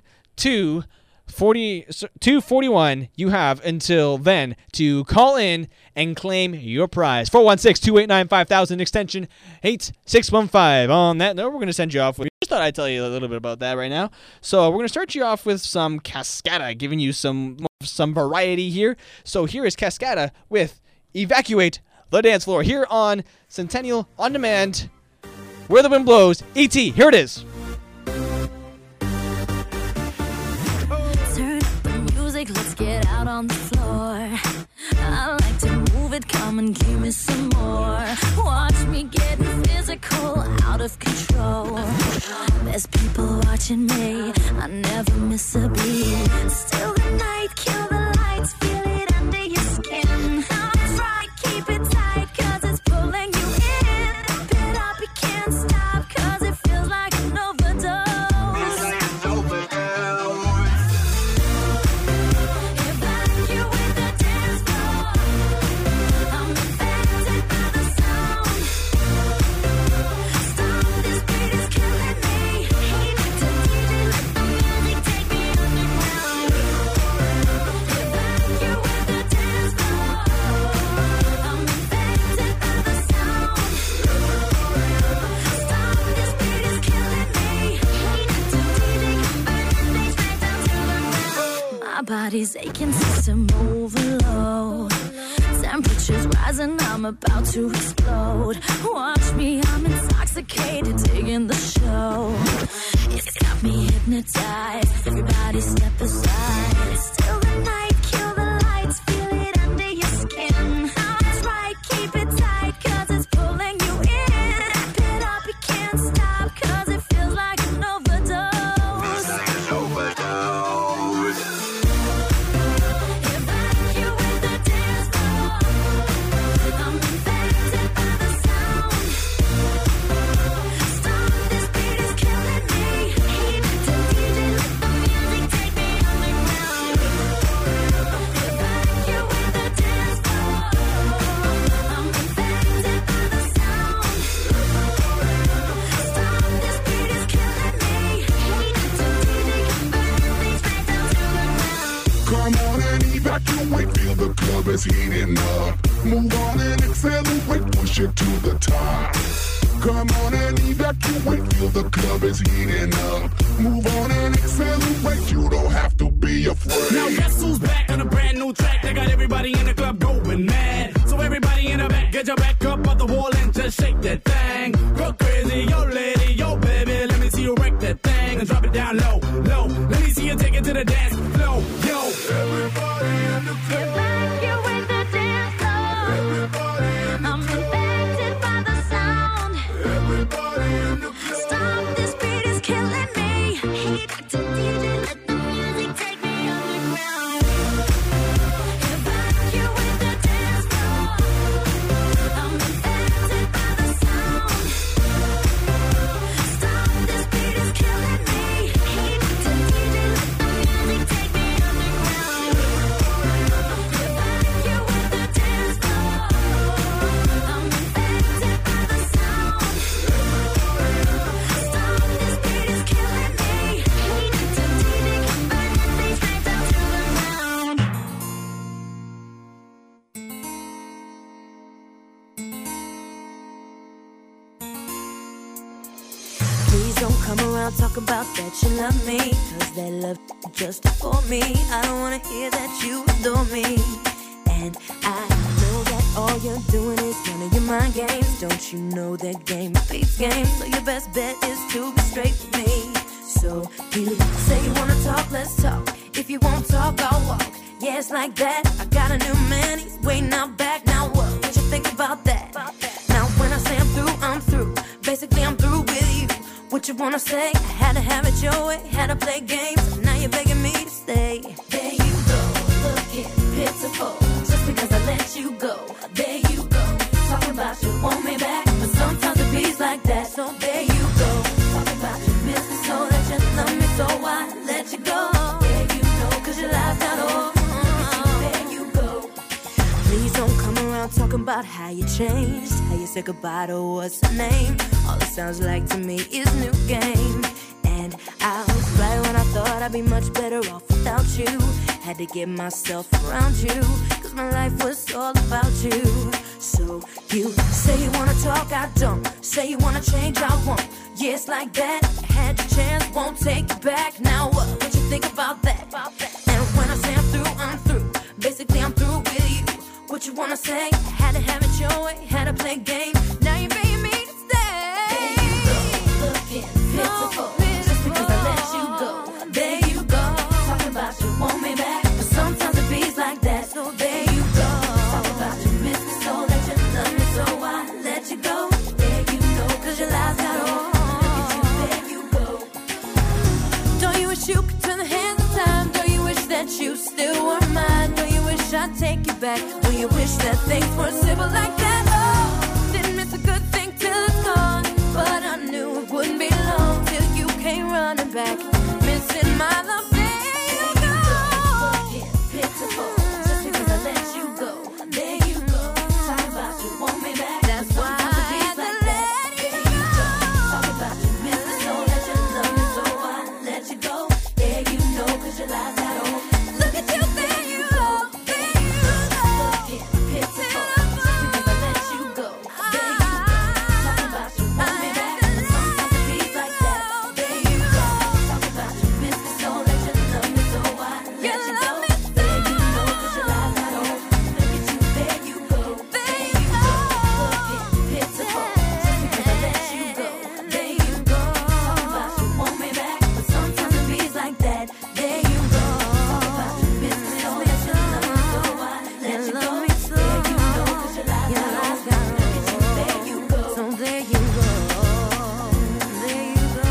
2:41, you have until then to call in and claim your prize. 416-289-5000, extension 8615. On that note, we're going to send you off with... Just thought I'd tell you a little bit about that right now. So we're going to start you off with some Cascada, giving you some variety here. So here is Cascada with Evacuate the Dance Floor here on Centennial On Demand. Where the Wind Blows, E.T. Here it is. Turn up the music, let's get out on the floor. I like to move it, come and give me some more. Watch me getting physical, out of control. There's people watching me, I never miss a beat. Still the night, kill the lights, feel it under your skin. Try, keep it tight, cause it's pulling you in. Pit up, you can't stop, cause it feels like an overdose. Evacuate the dance floor. I'm affected by the sound. Stop, this beat is killing me. Hate it to DJ, let the music take me underground. Evacuate the dance floor. I'm affected by the sound. Stop, this beat is killing me. Hate it to DJ, burning me straight down to the ground. My body's aching, system overload. Temperatures rising, I'm about to explode. Watch me, I'm intoxicated, digging the show. It's got me hypnotized. Everybody step aside. Still the night, kill the lights, feel it under your skin. That's right, keep it tight, cause it's pulling you in. Pit up, you can't stop, cause it feels like an overdose. Evacuate the dance floor. I'm infected by the sound. Stop, this beat is killing me. Hate it to DJ, let the music take me underground. Evacuate the dance floor. I'm infected by the sound. Stop, this beat is killing me. Hate it to DJ, burning me straight down to the ground. Come on and evacuate, feel the club is heating up. Move on and accelerate, push it to the top. Come on and evacuate, feel the club is heating up. Move on and accelerate, you don't have to be afraid. Now guess who's back on a brand new track? They got everybody in the club going mad. So everybody in the back, get your back up on the wall and just shake that thing. Go crazy, yo lady, yo baby, let me see you wreck that thing and drop it down low, low. Let me see you take it to the dance floor, yo. Everybody in the club. Evacuate the dance floor. I'm infected by the sound. don't come around talk about that you love me, 'cause that love just for me. I don't wanna hear that you adore me. And I know that all you're doing is one of your mind games. Don't you know that game beats game? So your best bet is to be straight with me. So you say you wanna talk, let's talk. If you won't talk, I'll walk. Yeah, it's like that. I got a new man, he's waiting out back. Now what you think about that? Now when I say I'm through, I'm through. Basically I'm through with you. What you wanna say? I had to have it your way, had to play games. Now you're begging me to stay. There you go, looking pitiful. Just because I let you go. There you go, talking about you want me back, but sometimes it beats like that. So there you go, talking about you miss me so that you love me, so I let you go. There you go, 'cause your life's not over. There you go. Please don't come around talking about how you changed, how you said goodbye to what's her name. All it sounds like to me is new game. And I was right when I thought I'd be much better off without you. Had to get myself around you, 'cause my life was all about you. So you say you wanna talk, I don't. Say you wanna change, I won't. Yeah, it's like that. Had your chance, won't take it back. Now what you think about that? And when I say I'm through, I'm through. Basically I'm through with you. What you wanna say? Had to have it your way, had to play games. Now you're begging me to stay. There you go, looking pitiful. Just because I let you go. There you go, talking about you want me back, but sometimes it beats like that. So there you go, talking about you miss me so that you love me, so I let you go. There you go, 'cause your lies got on. There you go. Don't you wish you could turn the hands of time? Don't you wish that you still were mine? Don't you wish I'd take you back? Don't you wish that things were simple like that? Oh, didn't miss a good thing till it's gone, but I knew it wouldn't be long till you came running back, missing my love. There you go, pitiful. Just because I let you go. There you go, talk about you want me back. That's why I had to let you go. Talk about you miss me so that you love me, so I let you go. There you know, 'cause your lies got on. Look at you, there you go, there you go. Pitiful, just because I let you go. There you go, talk about you want me back, but sometimes it beats like that. There you go, talk about you miss me so that you love me, so I let you go. There you know, 'cause your lies got on. Look at you, there you go, there you go. Pitiful, just because I let you go. There you go, talk about you want me back, but sometimes it beats like that. There you go, talk about you miss me so that you love me, so I let you go. There you know, 'cause your lies got on. Look at you, there you go. So there you go, there you go.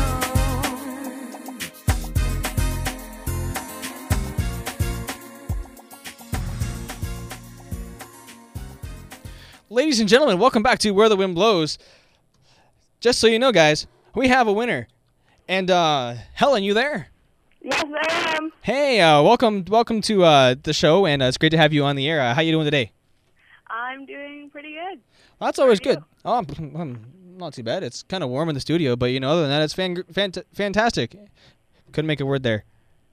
Ladies and gentlemen, welcome back to Where the Wind Blows. Just so you know, guys, we have a winner. And Helen, you there? Yes, I am. Hey, welcome to the show, and it's great to have you on the air. How you doing today? I'm doing pretty good. Well, that's always good. Oh, I'm not too bad. It's kind of warm in the studio, but other than that, it's fantastic. Couldn't make a word there,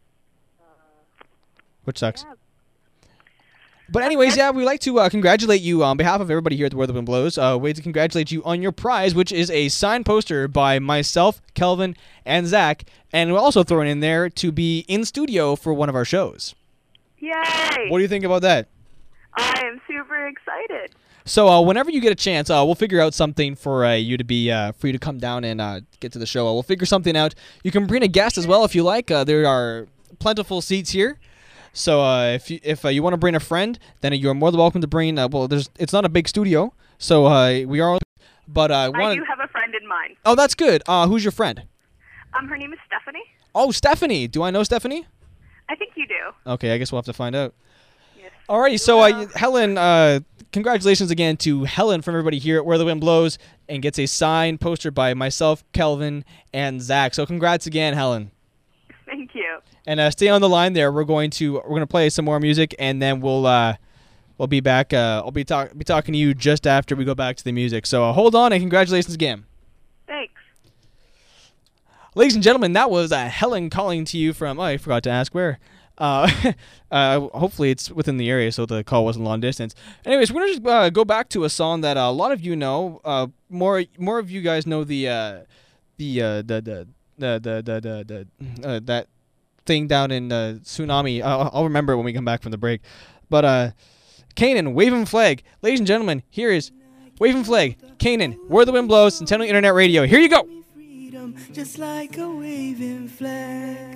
which sucks. Yeah. But anyways, yeah, we'd like to congratulate you on behalf of everybody here at the Where the Wind Blows. We'd to congratulate you on your prize, which is a signed poster by myself, Kelvin, and Zach. And we're also throwing in there to be in studio for one of our shows. Yay! What do you think about that? I am super excited. So whenever you get a chance, we'll figure out something for you to be for you to come down and get to the show. We'll figure something out. You can bring a guest as well if you like. There are plentiful seats here. So if you want to bring a friend, then you're more than welcome to bring. It's not a big studio, so we are. But I do have a friend in mind. Oh, that's good. Who's your friend? Her name is Stephanie. Oh, Stephanie. Do I know Stephanie? I think you do. Okay, I guess we'll have to find out. Yes. Alrighty, so Helen, congratulations again to Helen from everybody here at Where the Wind Blows, and gets a signed poster by myself, Kelvin, and Zach. So congrats again, Helen. Thank you. And stay on the line there. We're going to play some more music, and then we'll be back. I'll be talking to you just after we go back to the music. So hold on, and congratulations again. Thanks. Ladies and gentlemen, that was Helen calling to you from. Oh, I forgot to ask where. Hopefully it's within the area, so the call wasn't long distance. Anyways, we're gonna just go back to a song that a lot of you know. More of you guys know the that thing down in Tsunami. I'll remember it when we come back from the break. But Kanan, Waving Flag. Ladies and gentlemen, here is Waving Flag. Kanan, Where the Wind Blows, Centennial Internet Radio. Here you go. Freedom, just like a waving flag.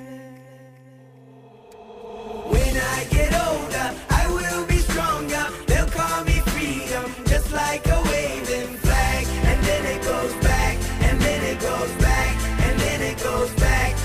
When I get older, I will be stronger. They'll call me freedom, just like a waving flag. And then it goes back, and then it goes back, and then it goes back.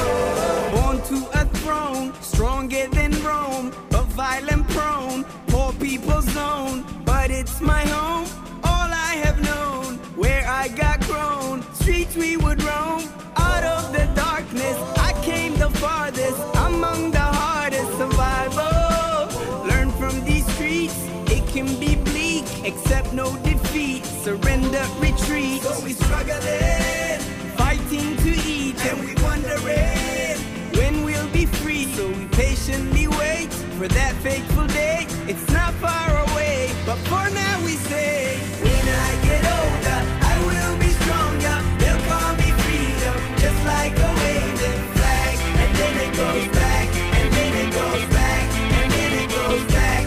Oh. Born to a throne, stronger than Rome, but violent prone, poor people's zone. But it's my home, all I have known, where I got grown. Streets we would roam, out of the darkness. I came the farthest, among the hardest survival. Learn from these streets, it can be bleak, except no defeat. Surrender, retreat. So we struggling, fighting to eat, and we wondering when we'll be free. So we patiently wait for that fateful day. It's not far away, but for now we say, when I get older, I will be stronger. They'll call me freedom, just like a waving flag. And then it goes back, and then it goes back, and then it goes back.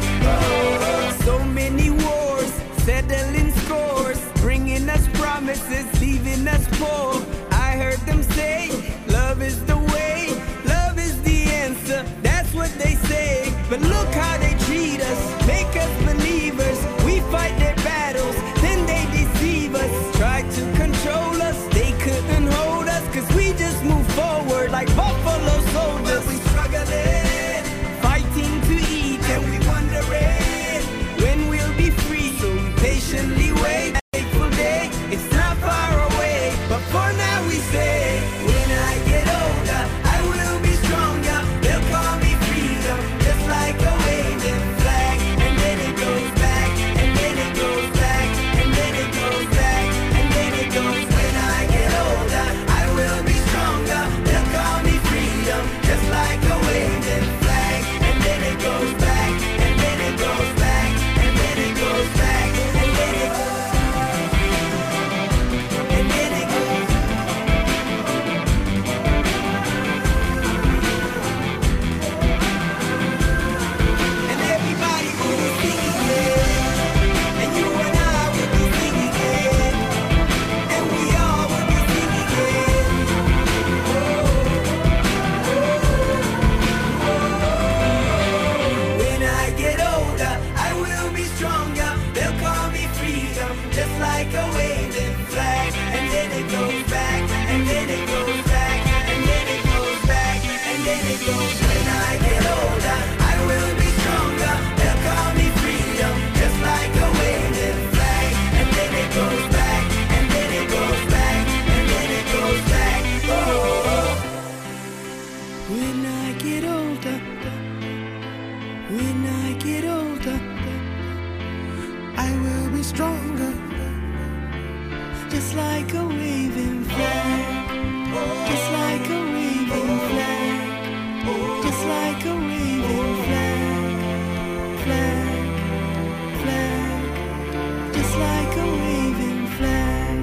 Oh, so many wars, settling scores, bringing us promises, leaving us poor. I heard them say, love is the way, love is the answer. That's what they say, but look how they treat us, make us believers. We fight their battles, then they deceive us. Try to control us, they couldn't hold us, cause we just move forward like buffalo soldiers. But we struggling, fighting to eat, and we wondering when we'll be free. So we patiently wait, fateful day, it's not far away, but for now we say, when I get older, I will be stronger. They'll call me freedom, just like a waving flag. And then it goes back, and then it goes back, and then it goes back, and then it goes. When I get older, I will be stronger. They'll call me freedom, just like a waving flag. And then it goes back, and then it goes back, and then it goes back, and then it goes, and then it goes. And everybody will be singing it, and you and I will be singing it, and we all will be singing it. When I get older, I will be stronger. They'll call me freedom, just like a waving flag. And then it goes back, and then it goes back, and then it goes back, and then it goes. When I get older, I will be stronger. They'll call me freedom, just like a waving flag. And then it goes back, and then it goes back, and then it goes back. Oh, when I get older, when I get older, I will be stronger, just like a waving flag, just like a waving flag, just like a waving flag, flag, flag, just like a waving flag.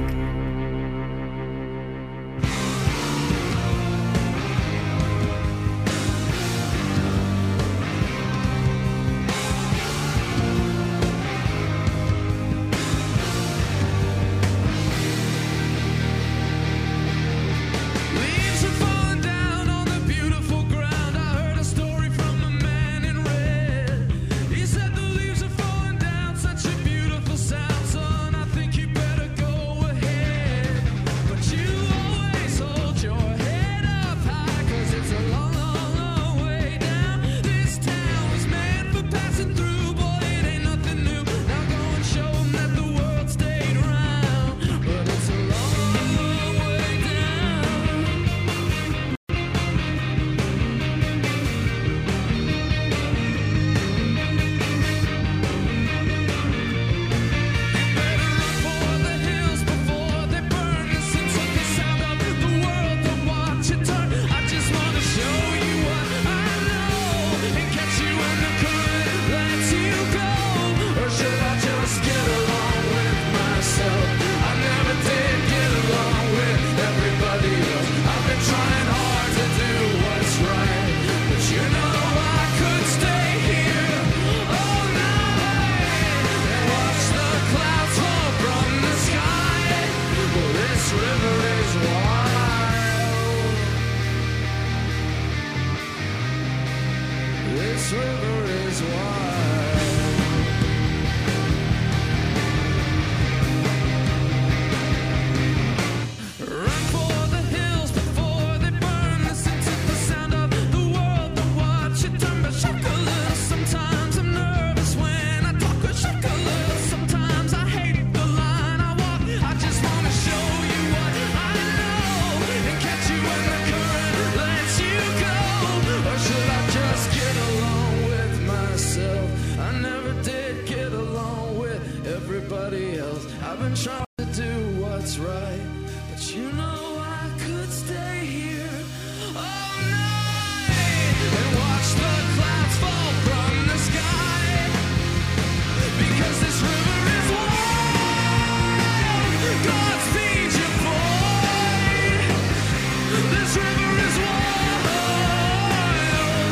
what's right. But you know I could stay here all night and watch the clouds fall from the sky, because this river is wild. Godspeed you, boy. This river is wild.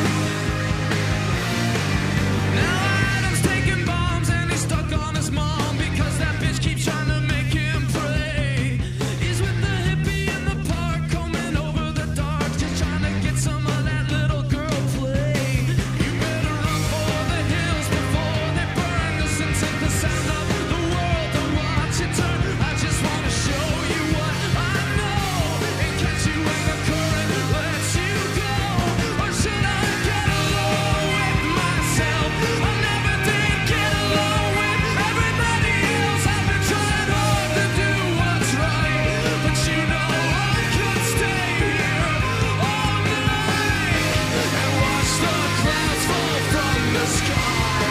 Now Adam's taking bombs and he's stuck on his mom because that bitch keeps trying to make him pray. He's with the hippie in the park, combing over the dark, just trying to get some of that little girl play. You better run for the hills before they burn. Listen to the sound of the world and watch it turn. I just want to show you what I know and catch you when the current lets you go. Or should I get along with myself? I never did get along with everybody else. I've been trying hard to do what's right, but you know I could stay here all night and watch the clouds fall from the sky.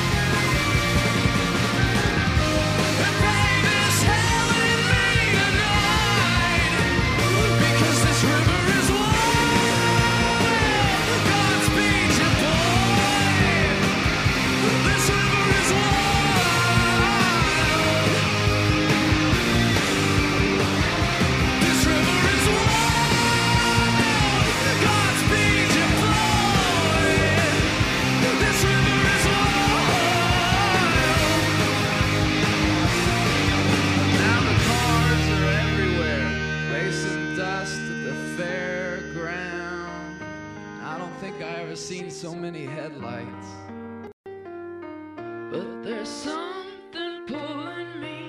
And pain is hell in me tonight, because this river is wild. Godspeed you, boy. This river is wild. This river is wild. Godspeed you, boy. This river is wild. Now the cars are everywhere, racing dust at the fairground. I don't think I ever seen so many headlights, but there's something pulling me.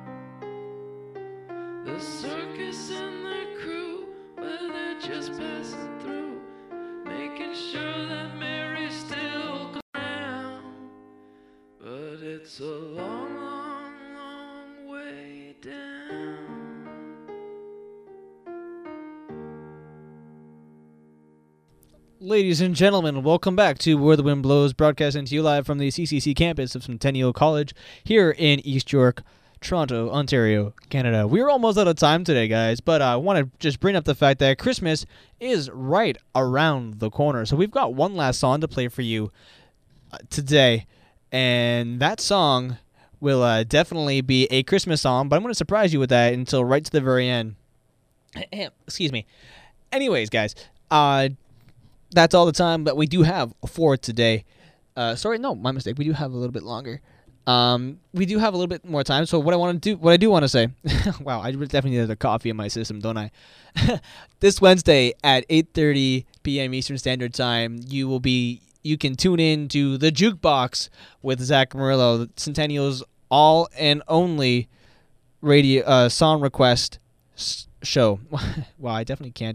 The circus and the crew, well, they're just passing through, making sure that Mary's still around. But it's a long, long, long way down. Ladies and gentlemen, welcome back to Where the Wind Blows, broadcasting to you live from the CCC campus of Centennial College here in East York, Toronto, Ontario, Canada. We're almost out of time today, guys, but I want to just bring up the fact that Christmas is right around the corner. So we've got one last song to play for you today, and that song will definitely be a Christmas song, but I'm going to surprise you with that until right to the very end. Excuse me. Anyways, guys, that's all the time that we do have for today. Sorry, no, my mistake. We do have a little bit longer. We do have a little bit more time. So what I do want to say, wow, I definitely need a coffee in my system, don't I? This Wednesday at 8:30 p.m. Eastern Standard Time, you can tune in to the Jukebox with Zach Murillo, Centennial's all and only radio song request show. Wow, I definitely can't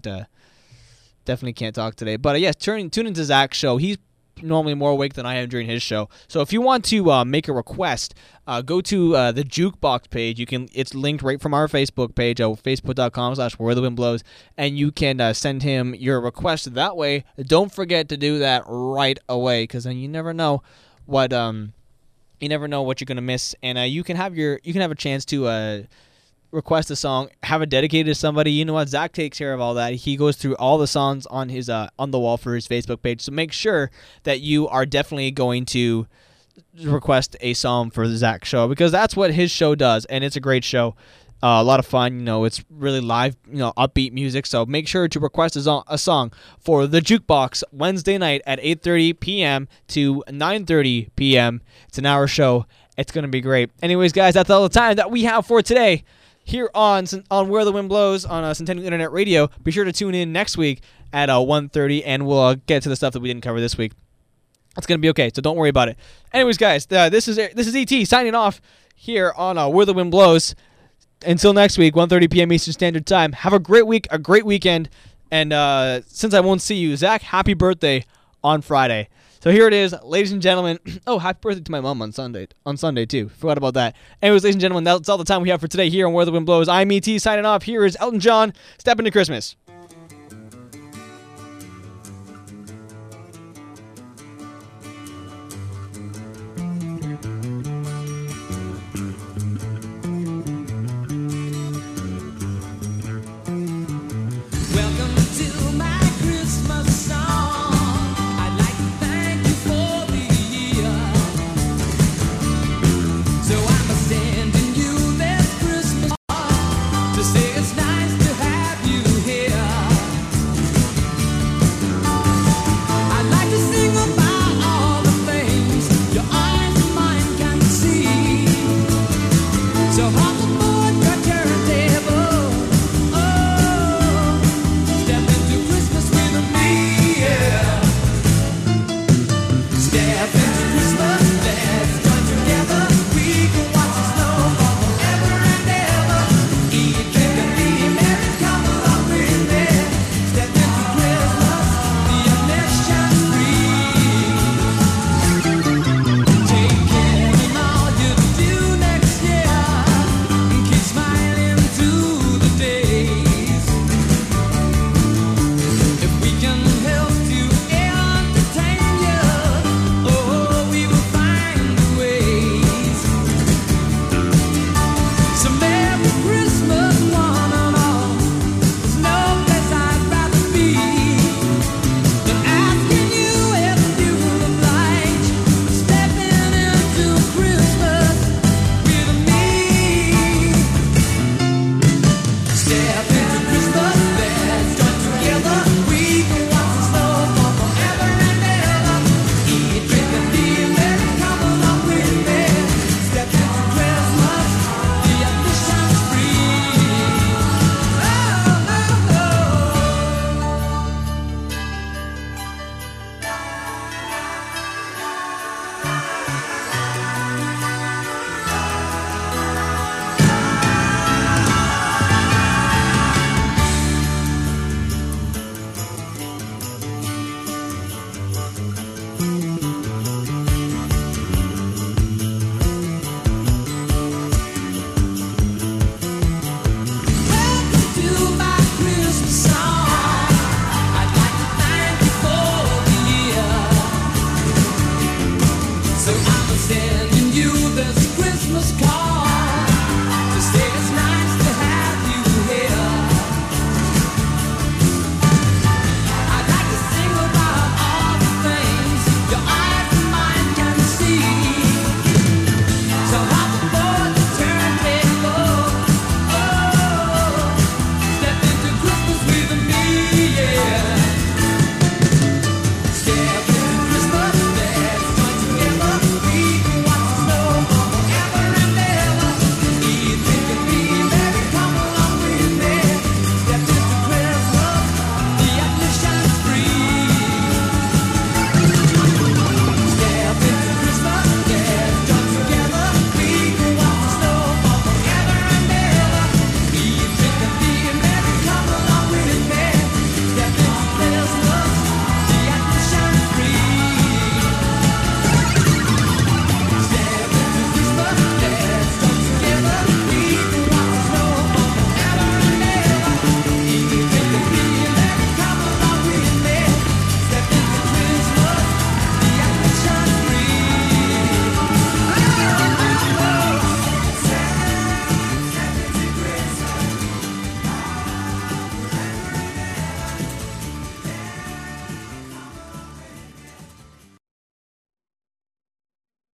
talk today. But yes, tune into Zach's show. He's normally more awake than I am during his show. So if you want to make a request, go to the Jukebox page. It's linked right from our Facebook page, facebook.com/wherethewindblows, and you can send him your request that way. Don't forget to do that right away, because then you never know what you're gonna miss, and you can have a chance to request a song, have it dedicated to somebody. You know what? Zach takes care of all that. He goes through all the songs on his on the wall for his Facebook page. So make sure that you are definitely going to request a song for the Zach show, because that's what his show does, and it's a great show. A lot of fun. It's really live, upbeat music. So make sure to request a song for the Jukebox Wednesday night at 8:30 p.m. to 9:30 p.m. It's an hour show. It's going to be great. Anyways, guys, that's all the time that we have for today here on Where the Wind Blows on Centennial Internet Radio. Be sure to tune in next week at 1:30, and we'll get to the stuff that we didn't cover this week. It's going to be okay, so don't worry about it. Anyways, guys, this is E.T. signing off here on Where the Wind Blows. Until next week, 1:30 p.m. Eastern Standard Time. Have a great week, a great weekend, and since I won't see you, Zach, happy birthday on Friday. So here it is, ladies and gentlemen. Oh, happy birthday to my mom on Sunday too. Forgot about that. Anyways, ladies and gentlemen, that's all the time we have for today here on Where the Wind Blows. I'm E.T. signing off. Here is Elton John, Step Into Christmas.